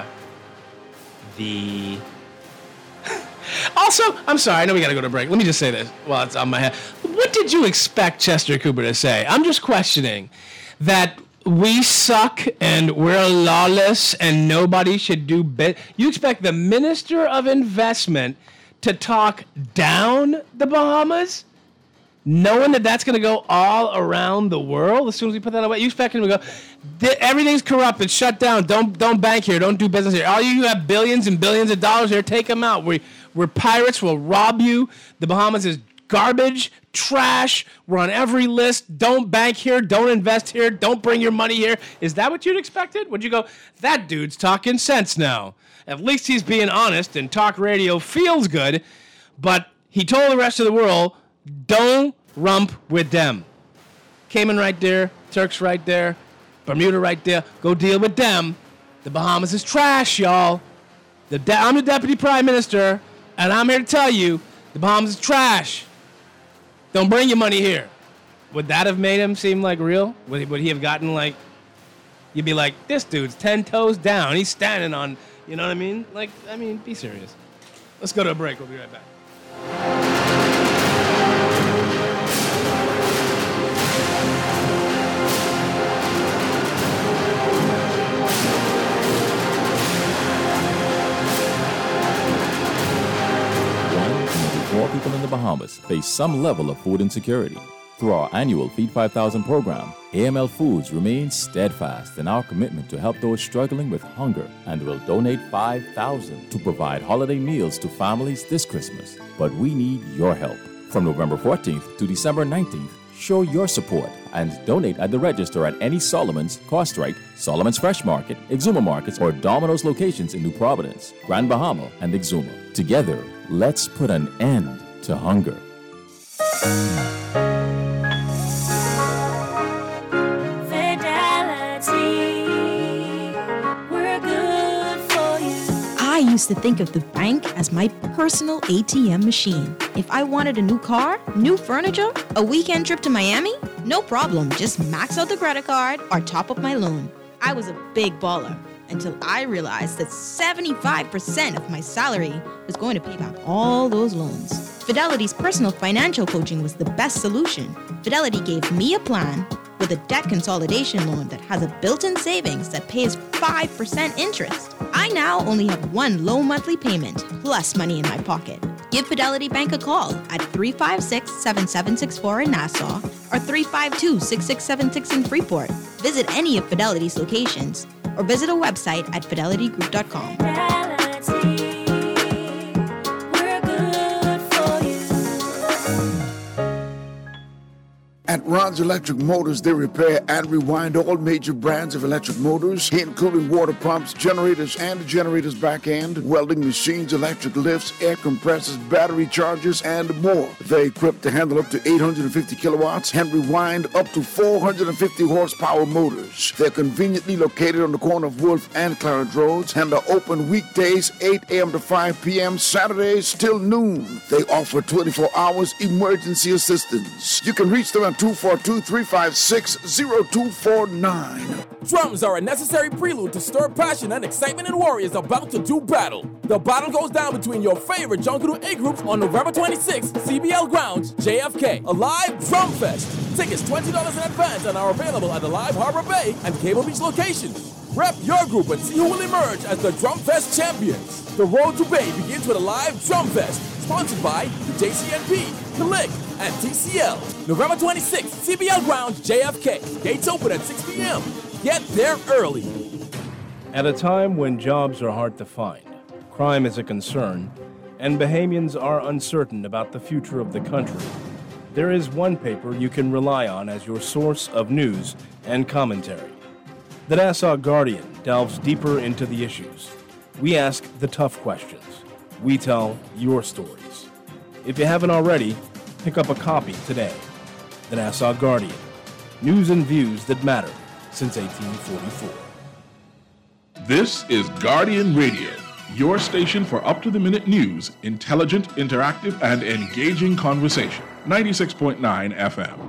the... Also, I'm sorry, I know we got to go to break. Let me just say this while it's on my head. What did you expect Chester Cooper to say? I'm just questioning that we suck and we're lawless and nobody should do bit. You expect the Minister of Investment to talk down the Bahamas? Knowing that that's going to go all around the world as soon as we put that away, you expect him to go, everything's corrupt, it's shut down, don't bank here, don't do business here. All you have billions and billions of dollars here, take them out. We're pirates, we'll rob you. The Bahamas is garbage, trash, we're on every list, don't bank here, don't invest here, don't bring your money here. Is that what you'd expected? Would you go, that dude's talking sense now. At least he's being honest and talk radio feels good, but he told the rest of the world, don't rump with them. Cayman right there, Turks right there, Bermuda right there. Go deal with them. The Bahamas is trash, y'all. I'm the Deputy Prime Minister, and I'm here to tell you, the Bahamas is trash. Don't bring your money here. Would that have made him seem like real? Would he have gotten like, you'd be like, this dude's 10 toes down. He's standing on, you know what I mean? Like, I mean, be serious. Let's go to a break. We'll be right back. Four people in the Bahamas face some level of food insecurity. Through our annual Feed 5000 program, AML Foods remains steadfast in our commitment to help those struggling with hunger and will donate $5,000 to provide holiday meals to families this Christmas. But we need your help. From November 14th to December 19th, show your support and donate at the register at any Solomon's, Costrite, Solomon's Fresh Market, Exuma Markets, or Domino's locations in New Providence, Grand Bahama, and Exuma. Together, let's put an end to hunger. I used to think of the bank as my personal ATM machine. If I wanted a new car, new furniture, a weekend trip to Miami, no problem, just max out the credit card or top up my loan. I was a big baller until I realized that 75% of my salary was going to pay back all those loans. Fidelity's personal financial coaching was the best solution. Fidelity gave me a plan with a debt consolidation loan that has a built-in savings that pays 5% interest. I now only have one low monthly payment, plus money in my pocket. Give Fidelity Bank a call at 356-7764 in Nassau or 352-6676 in Freeport. Visit any of Fidelity's locations or visit a website at fidelityGroup.com. At Ron's Electric Motors, they repair and rewind all major brands of electric motors, including water pumps, generators and the generator's back end, welding machines, electric lifts, air compressors, battery chargers, and more. They're equipped to handle up to 850 kilowatts and rewind up to 450 horsepower motors. They're conveniently located on the corner of Wolf and Clarence Roads and are open weekdays 8 a.m. to 5 p.m., Saturdays till noon. They offer 24 hours emergency assistance. You can reach them at 242-356-0249. Drums are a necessary prelude to stir passion and excitement in warriors about to do battle. The battle goes down between your favorite Junkanoo A groups on November 26th, CBL Grounds, JFK, a live drum fest. Tickets $20 in advance and are available at the Live Harbor Bay and Cable Beach locations. Rep your group and see who will emerge as the Drum Fest champions. The road to Bay begins with a live Drum Fest, sponsored by the JCNP, The Lick, and TCL. November 26th, CBL Grounds, JFK. Gates open at 6 p.m. Get there early. At a time when jobs are hard to find, crime is a concern, and Bahamians are uncertain about the future of the country, there is one paper you can rely on as your source of news and commentary. The Nassau Guardian delves deeper into the issues. We ask the tough questions. We tell your stories. If you haven't already, pick up a copy today. The Nassau Guardian. News and views that matter since 1844. This is Guardian Radio, your station for up-to-the-minute news, intelligent, interactive, and engaging conversation. 96.9 FM.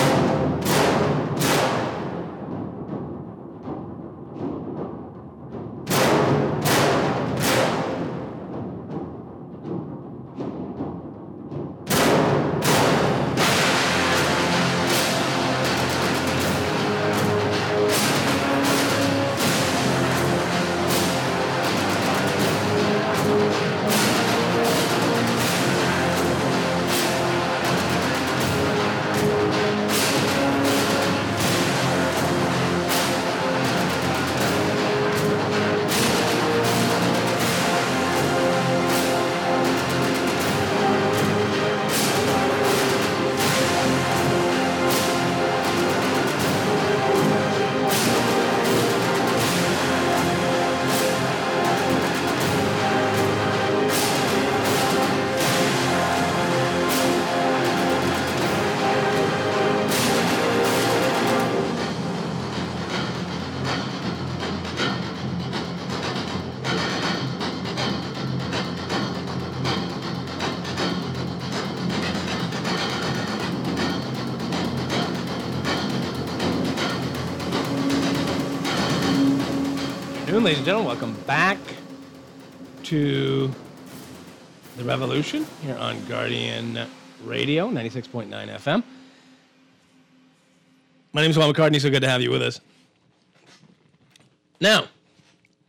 Ladies and gentlemen, welcome back to The Revolution here on Guardian Radio, 96.9 FM. My name is Juan McCartney, so good to have you with us. Now,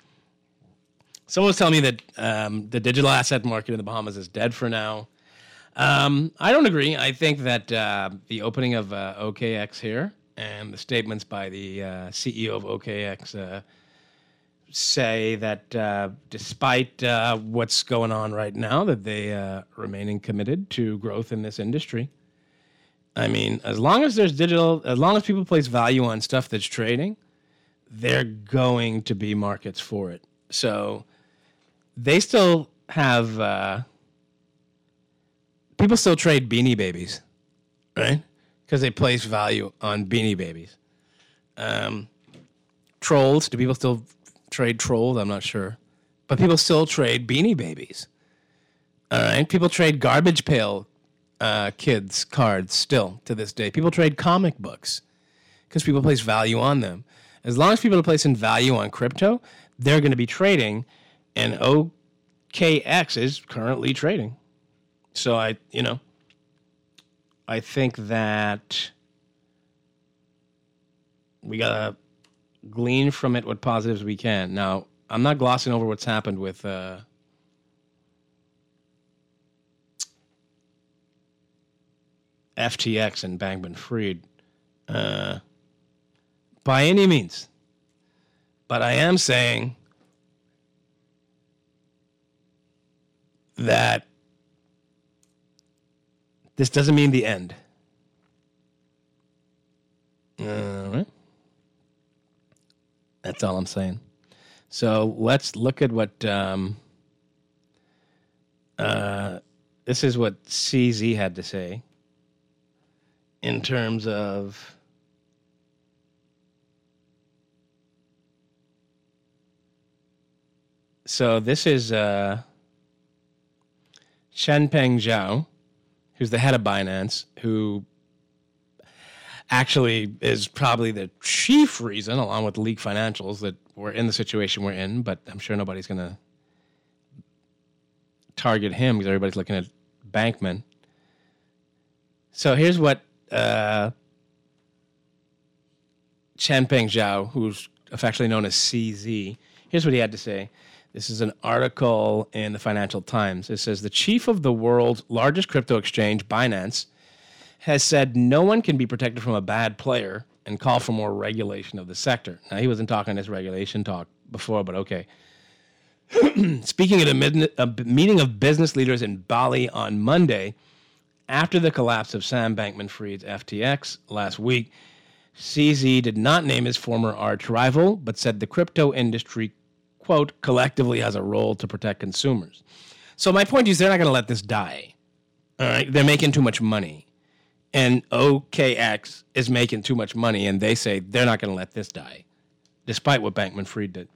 someone was telling me that the digital asset market in the Bahamas is dead for now. I don't agree. I think that the opening of OKX here and the statements by the CEO of OKX say that despite what's going on right now, that they remaining committed to growth in this industry. I mean, as long as there's digital, as long as people place value on stuff that's trading, they're going to be markets for it. So they still have, people still trade Beanie Babies, right? Because they place value on Beanie Babies. Trolls, do people still trade trolls? I'm not sure. But people still trade Beanie Babies. All right? People trade Garbage Pail Kids cards still to this day. People trade comic books because people place value on them. As long as people are placing value on crypto, they're going to be trading, and OKX is currently trading. So I think that we got to glean from it what positives we can. Now, I'm not glossing over what's happened with FTX and Bankman-Fried by any means. But I am saying that this doesn't mean the end. All right. That's all I'm saying. So let's look at what this is what CZ had to say in terms of so this is Changpeng Zhao, who's the head of Binance, who actually is probably the chief reason, along with Leak Financials, that we're in the situation we're in, but I'm sure nobody's going to target him because everybody's looking at Bankman. So here's what Changpeng Zhao, who's affectionately known as CZ, here's what he had to say. This is an article in the Financial Times. It says, the chief of the world's largest crypto exchange, Binance, has said no one can be protected from a bad player and call for more regulation of the sector. Now, he wasn't talking this regulation talk before, but okay. Speaking at a meeting of business leaders in Bali on Monday, after the collapse of Sam Bankman-Fried's FTX last week, CZ did not name his former arch rival, but said the crypto industry, quote, collectively has a role to protect consumers. So my point is they're not going to let this die. All right? They're making too much money. And OKX is making too much money, and they say they're not going to let this die, despite what Bankman-Fried did.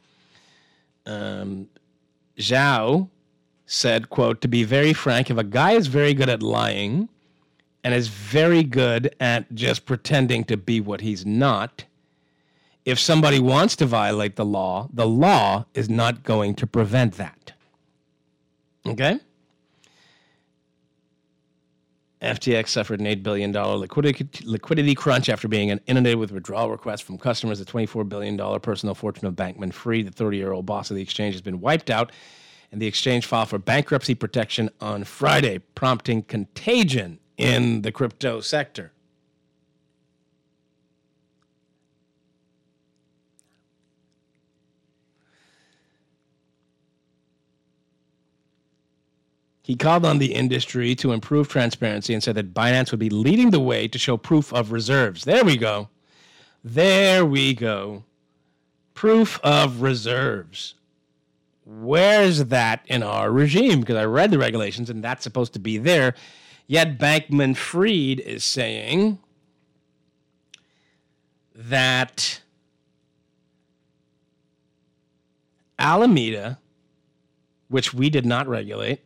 Zhao said, quote, to be very frank, if a guy is very good at lying and is very good at just pretending to be what he's not, if somebody wants to violate the law is not going to prevent that. Okay? FTX suffered an $8 billion liquidity crunch after being inundated with withdrawal requests from customers. The $24 billion personal fortune of Bankman-Fried, the 30-year-old boss of the exchange, has been wiped out, and the exchange filed for bankruptcy protection on Friday, prompting contagion in the crypto sector. He called on the industry to improve transparency and said that Binance would be leading the way to show proof of reserves. There we go. There we go. Proof of reserves. Where's that in our regime? Because I read the regulations and that's supposed to be there. Yet Bankman-Fried is saying that Alameda, which we did not regulate,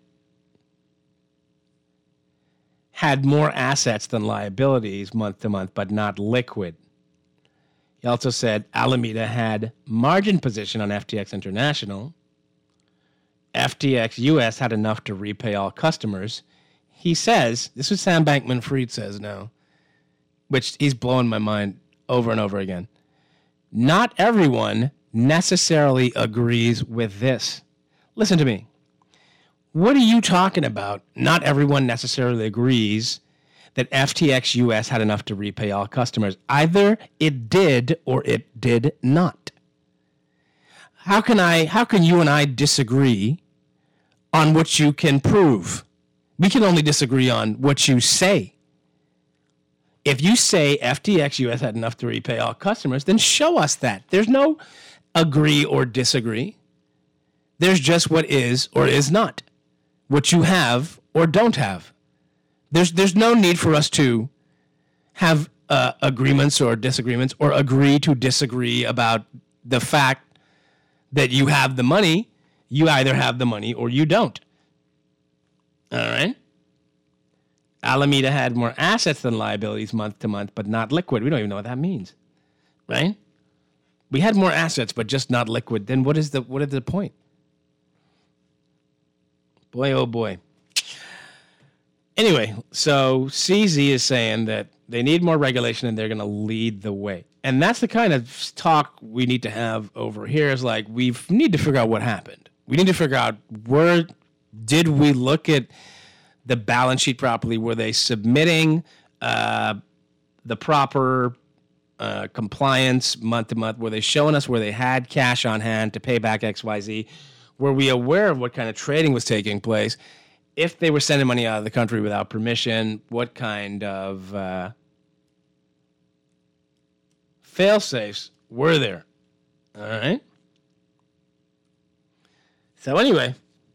had more assets than liabilities month to month, but not liquid. He also said Alameda had margin position on FTX International. FTX US had enough to repay all customers. He says, this is Sam Bankman-Fried says now, which he's blowing my mind over and over again. Not everyone necessarily agrees with this. Listen to me. What are you talking about? Not everyone necessarily agrees that FTX US had enough to repay all customers. Either it did or it did not. How can you and I disagree on what you can prove? We can only disagree on what you say. If you say FTX US had enough to repay all customers, then show us that. There's no agree or disagree. There's just what is or is not. What you have or don't have. There's no need for us to have agreements or disagreements or agree to disagree about the fact that you have the money. You either have the money or you don't. All right? Alameda had more assets than liabilities month to month, but not liquid. We don't even know what that means, right? We had more assets, but just not liquid. Then what is the point? Boy, oh boy. Anyway, so CZ is saying that they need more regulation and they're going to lead the way. And that's the kind of talk we need to have over here is like, we need to figure out what happened. We need to figure out where did we look at the balance sheet properly? Were they submitting the proper compliance month to month? Were they showing us where they had cash on hand to pay back XYZ? Were we aware of what kind of trading was taking place? If they were sending money out of the country without permission, what kind of fail-safes were there? All right. So anyway,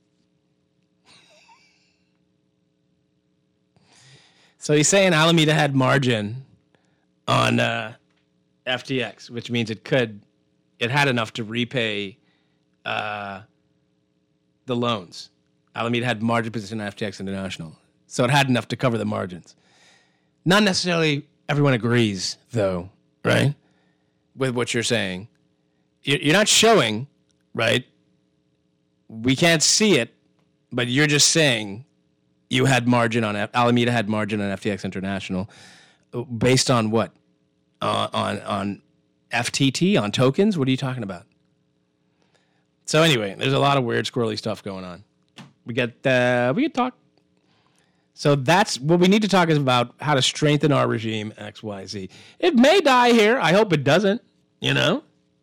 so he's saying Alameda had margin on FTX, which means it had enough to repay the loans. Alameda had margin position on FTX International, so it had enough to cover the margins. Not necessarily everyone agrees, though, right, with what you're saying. You're not showing, right? We can't see it, but you're just saying you had margin on Alameda had margin on FTX International, based on what? On FTT, on tokens? What are you talking about? So anyway, there's a lot of weird, squirrely stuff going on. We can talk. So that's what we need to talk is about how to strengthen our regime, XYZ. It may die here. I hope it doesn't, you know?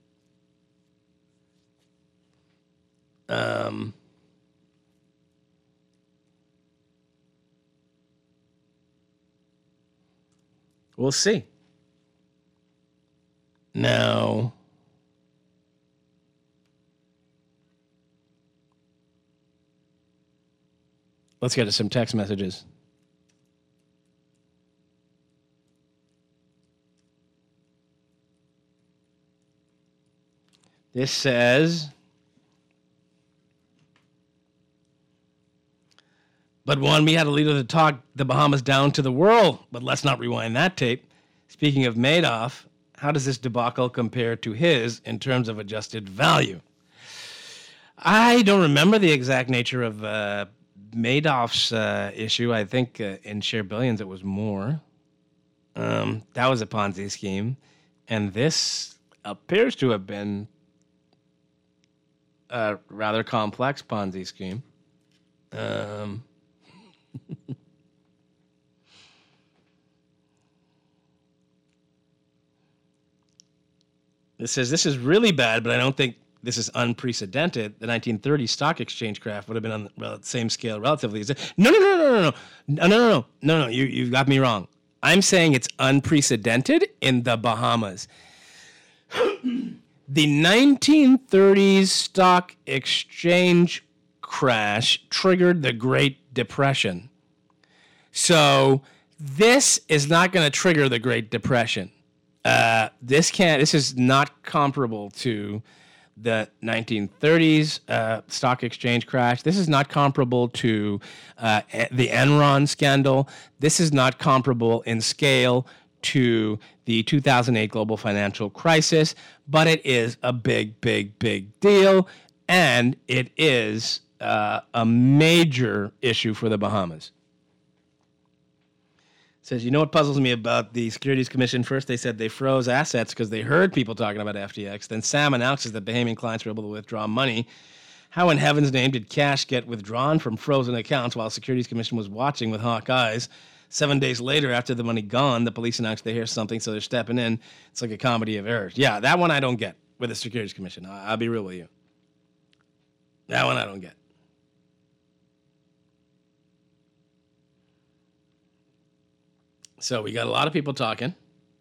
We'll see. Now, let's get to some text messages. This says, but one, we had a leader to talk the Bahamas down to the world, but let's not rewind that tape. Speaking of Madoff, how does this debacle compare to his in terms of adjusted value? I don't remember the exact nature of Madoff's issue. I think in share billions it was more. That was a Ponzi scheme. And this appears to have been a rather complex Ponzi scheme. It says, this is really bad, but I don't think this is unprecedented. The 1930 stock exchange crash would have been on the same scale relatively. No. You've got me wrong. I'm saying it's unprecedented in the Bahamas. The 1930s stock exchange crash triggered the Great Depression. So this is not going to trigger the Great Depression. This is not comparable to the 1930s stock exchange crash. This is not comparable to the Enron scandal. This is not comparable in scale to the 2008 global financial crisis, but it is a big, big, big deal, and it is a major issue for the Bahamas. Says, you know what puzzles me about the Securities Commission? First, they said they froze assets because they heard people talking about FTX. Then Sam announces that Bahamian clients were able to withdraw money. How in heaven's name did cash get withdrawn from frozen accounts while Securities Commission was watching with hawk eyes? 7 days later, after the money gone, the police announced they hear something, so they're stepping in. It's like a comedy of errors. Yeah, that one I don't get with the Securities Commission. I'll be real with you. That one I don't get. So we got a lot of people talking.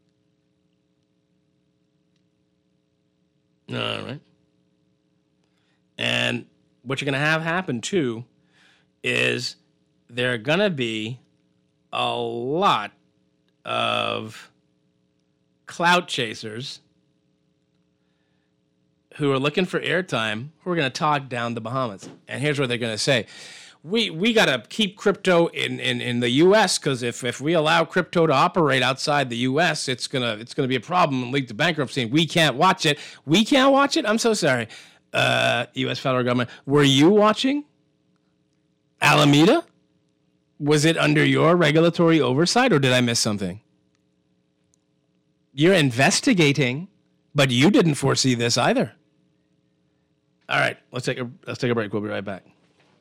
All right. And what you're going to have happen, too, is there are going to be a lot of clout chasers who are looking for airtime who are going to talk down the Bahamas. And here's what they're going to say. We got to keep crypto in the U.S. because if we allow crypto to operate outside the U.S., it's gonna be a problem and lead to bankruptcy. And we can't watch it. We can't watch it? I'm so sorry. U.S. federal government, were you watching Alameda? Was it under your regulatory oversight, or did I miss something? You're investigating, but you didn't foresee this either. All right, let's take a break. We'll be right back.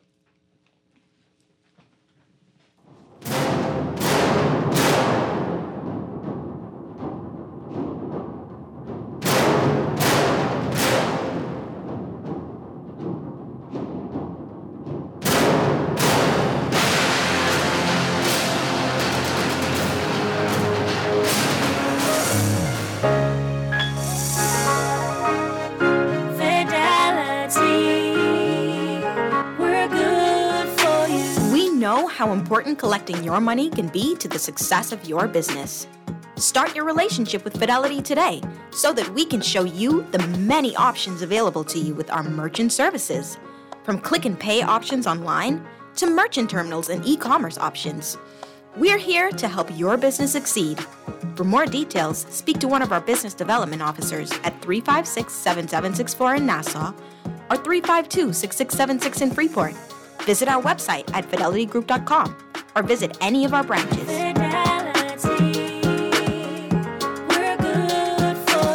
How important collecting your money can be to the success of your business. Start your relationship with Fidelity today so that we can show you the many options available to you with our merchant services. From click and pay options online to merchant terminals and e-commerce options. We're here to help your business succeed. For more details, speak to one of our business development officers at 356-7764 in Nassau or 352-6676 in Freeport. Visit our website at fidelitygroup.com or visit any of our branches. Fidelity, we're good for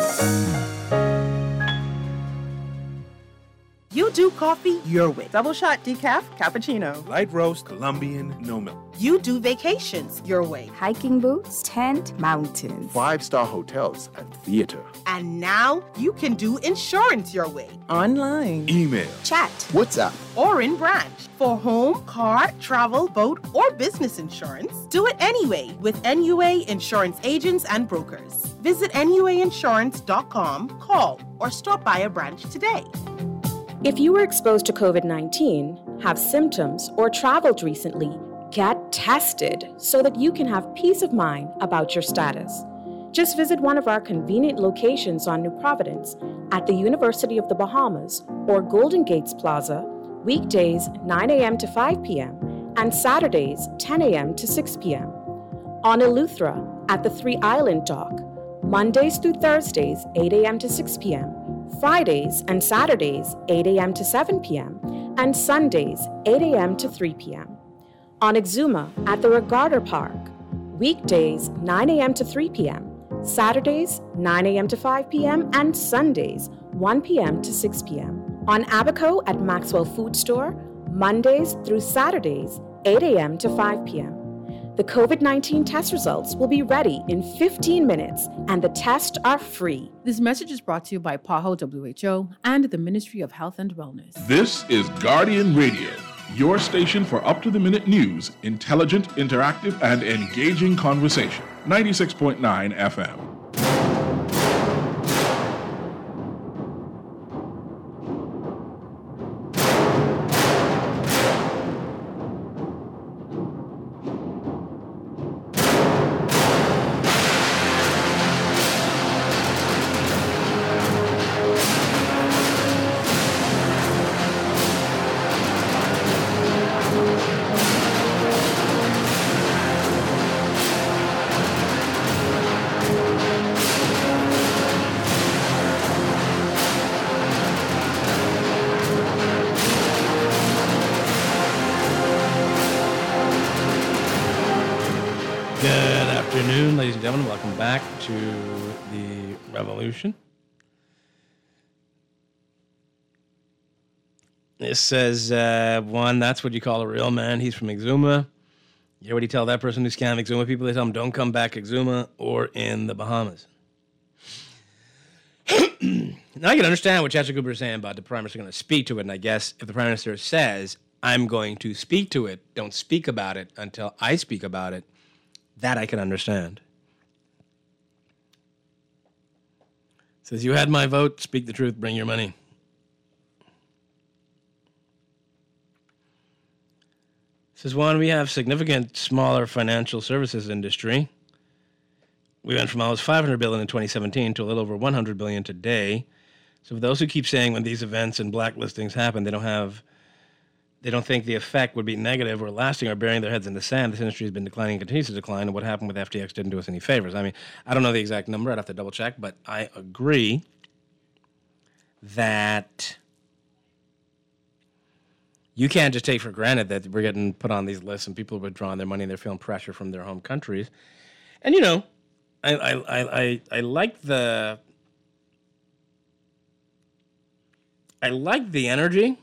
you. You do coffee your way. Double shot decaf, cappuccino. Light roast, Colombian, no milk. You do vacations your way. Hiking boots, tent, mountains. 5-star hotels and theater. And now you can do insurance your way. Online. Email. Chat. WhatsApp. Or in branch. For home, car, travel, boat, or business insurance, do it anyway with NUA Insurance Agents and Brokers. Visit NUAinsurance.com, call, or stop by a branch today. If you were exposed to COVID-19, have symptoms, or traveled recently, get tested so that you can have peace of mind about your status. Just visit one of our convenient locations on New Providence at the University of the Bahamas or Golden Gates Plaza, weekdays 9 a.m. to 5 p.m. and Saturdays 10 a.m. to 6 p.m. On Eleuthera at the Three Island Dock, Mondays through Thursdays 8 a.m. to 6 p.m., Fridays and Saturdays 8 a.m. to 7 p.m., and Sundays 8 a.m. to 3 p.m. On Exuma at the Regatta Park, weekdays 9 a.m. to 3 p.m., Saturdays 9 a.m. to 5 p.m., and Sundays 1 p.m. to 6 p.m. On Abaco at Maxwell Food Store, Mondays through Saturdays 8 a.m. to 5 p.m. The COVID-19 test results will be ready in 15 minutes, and the tests are free. This message is brought to you by PAHO WHO and the Ministry of Health and Wellness. This is Guardian Radio, your station for up-to-the-minute news, intelligent, interactive, and engaging conversation. 96.9 FM. Ladies and gentlemen, welcome back to the Revolution. This says, one, that's what you call a real man. He's from Exuma. You hear what you tell that person who scam Exuma people? They tell them, don't come back Exuma or in the Bahamas. Now I can understand what Chacha Cooper is saying about the Prime Minister going to speak to it, and I guess if the Prime Minister says, I'm going to speak to it, don't speak about it until I speak about it, that I can understand. Says, you had my vote, speak the truth, bring your money. Says, one, we have significant smaller financial services industry. We went from almost $500 billion in 2017 to a little over $100 billion today. So for those who keep saying when these events and blacklistings happen, they don't think the effect would be negative or lasting or burying their heads in the sand. This industry has been declining and continues to decline, and what happened with FTX didn't do us any favors. I mean, I don't know the exact number. I'd have to double check, but I agree that you can't just take for granted that we're getting put on these lists and people are withdrawing their money and they're feeling pressure from their home countries. And, you know, I like the energy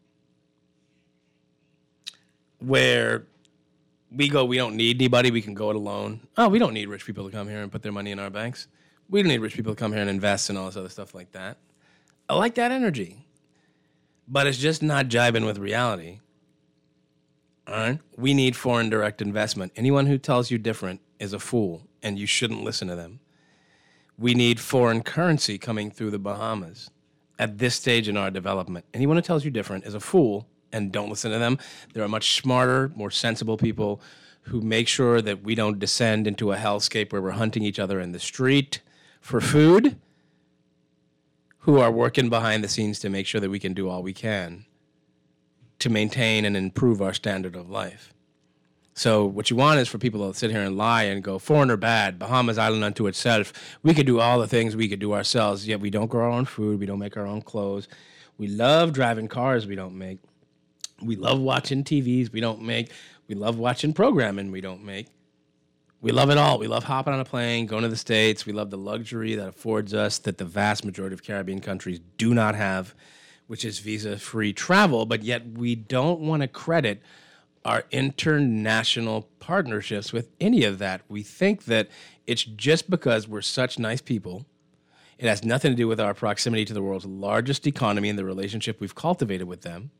where we go, we don't need anybody, we can go it alone. Oh, we don't need rich people to come here and put their money in our banks. We don't need rich people to come here and invest and all this other stuff like that. I like that energy. But it's just not jiving with reality. All right? We need foreign direct investment. Anyone who tells you different is a fool, and you shouldn't listen to them. We need foreign currency coming through the Bahamas at this stage in our development. Anyone who tells you different is a fool, and don't listen to them. There are much smarter, more sensible people who make sure that we don't descend into a hellscape where we're hunting each other in the street for food, who are working behind the scenes to make sure that we can do all we can to maintain and improve our standard of life. So what you want is for people to sit here and lie and go, foreign or bad, Bahamas island unto itself. We could do all the things we could do ourselves, yet we don't grow our own food, we don't make our own clothes. We love driving cars we don't make. We love watching TVs we don't make. We love watching programming we don't make. We love it all. We love hopping on a plane, going to the States. We love the luxury that affords us that the vast majority of Caribbean countries do not have, which is visa-free travel, but yet we don't want to credit our international partnerships with any of that. We think that it's just because we're such nice people. It has nothing to do with our proximity to the world's largest economy and the relationship we've cultivated with them.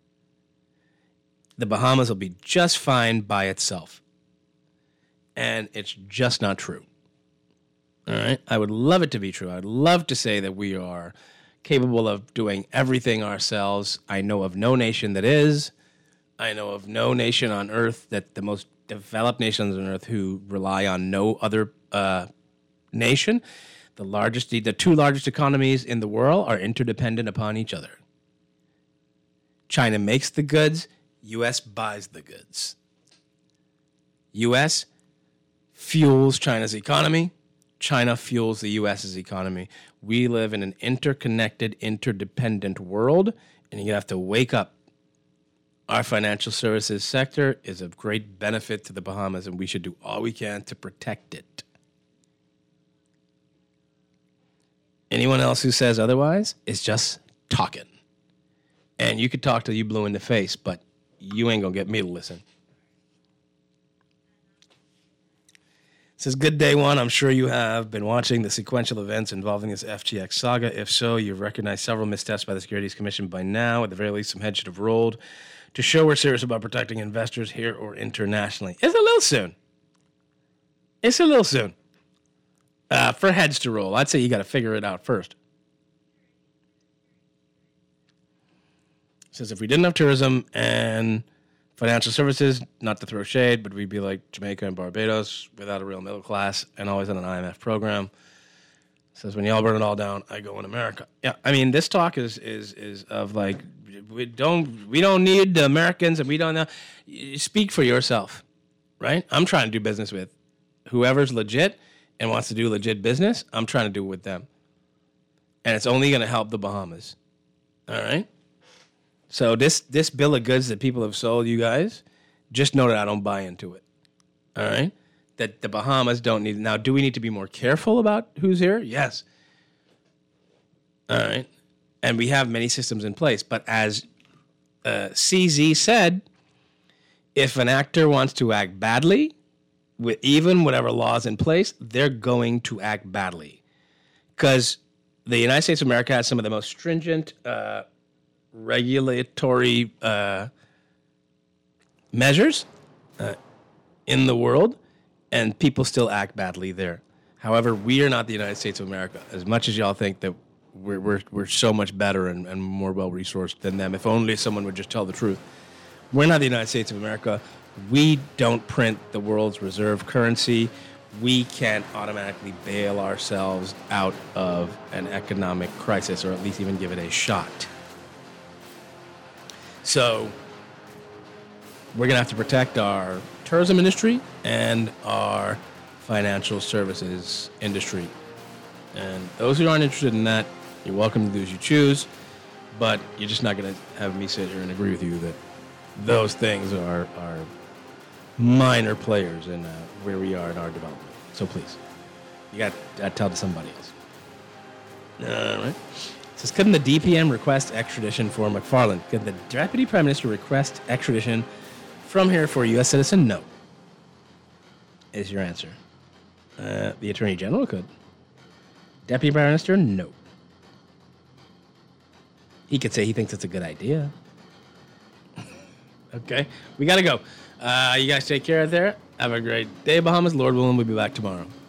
The Bahamas will be just fine by itself. And it's just not true. All right? I would love it to be true. I'd love to say that we are capable of doing everything ourselves. I know of no nation that is. I know of no nation on earth, that the most developed nations on earth who rely on no other nation. The two largest economies in the world are interdependent upon each other. China makes the goods. U.S. buys the goods. U.S. fuels China's economy. China fuels the U.S.'s economy. We live in an interconnected, interdependent world, and you're going to have to wake up. Our financial services sector is of great benefit to the Bahamas, and we should do all we can to protect it. Anyone else who says otherwise is just talking. And you could talk till you blew in the face, but you ain't going to get me to listen. It says, good day one. I'm sure you have been watching the sequential events involving this FTX saga. If so, you've recognized several missteps by the Securities Commission by now. At the very least, some heads should have rolled to show we're serious about protecting investors here or internationally. It's a little soon. It's a little soon for heads to roll. I'd say you got to figure it out first. It says, if we didn't have tourism and financial services, not to throw shade, but we'd be like Jamaica and Barbados without a real middle class and always on an IMF program. It says, when y'all burn it all down, I go in America. Yeah, I mean, this talk is of like, we don't need the Americans and we don't know. Speak for yourself, right? I'm trying to do business with whoever's legit and wants to do legit business. I'm trying to do it with them. And it's only going to help the Bahamas. All right? So this bill of goods that people have sold you guys, just know that I don't buy into it. All right? That the Bahamas don't need. Now, do we need to be more careful about who's here? Yes. All right. And we have many systems in place. But as CZ said, if an actor wants to act badly, with even whatever laws in place, they're going to act badly. Because the United States of America has some of the most stringent regulatory measures in the world, and people still act badly there. However, we are not the United States of America. As much as y'all think that we're so much better and more well-resourced than them, if only someone would just tell the truth. We're not the United States of America. We don't print the world's reserve currency. We can't automatically bail ourselves out of an economic crisis, or at least even give it a shot. So we're going to have to protect our tourism industry and our financial services industry. And those who aren't interested in that, you're welcome to do as you choose, but you're just not going to have me sit here and agree with you that those things are minor players in where we are in our development. So please, you got to tell to somebody else. All right. It says, couldn't the DPM request extradition for McFarland? Could the Deputy Prime Minister request extradition from here for a U.S. citizen? No. Is your answer. The Attorney General could. Deputy Prime Minister? No. He could say he thinks it's a good idea. Okay, we got to go. You guys take care out there. Have a great day, Bahamas. Lord willing, we'll be back tomorrow.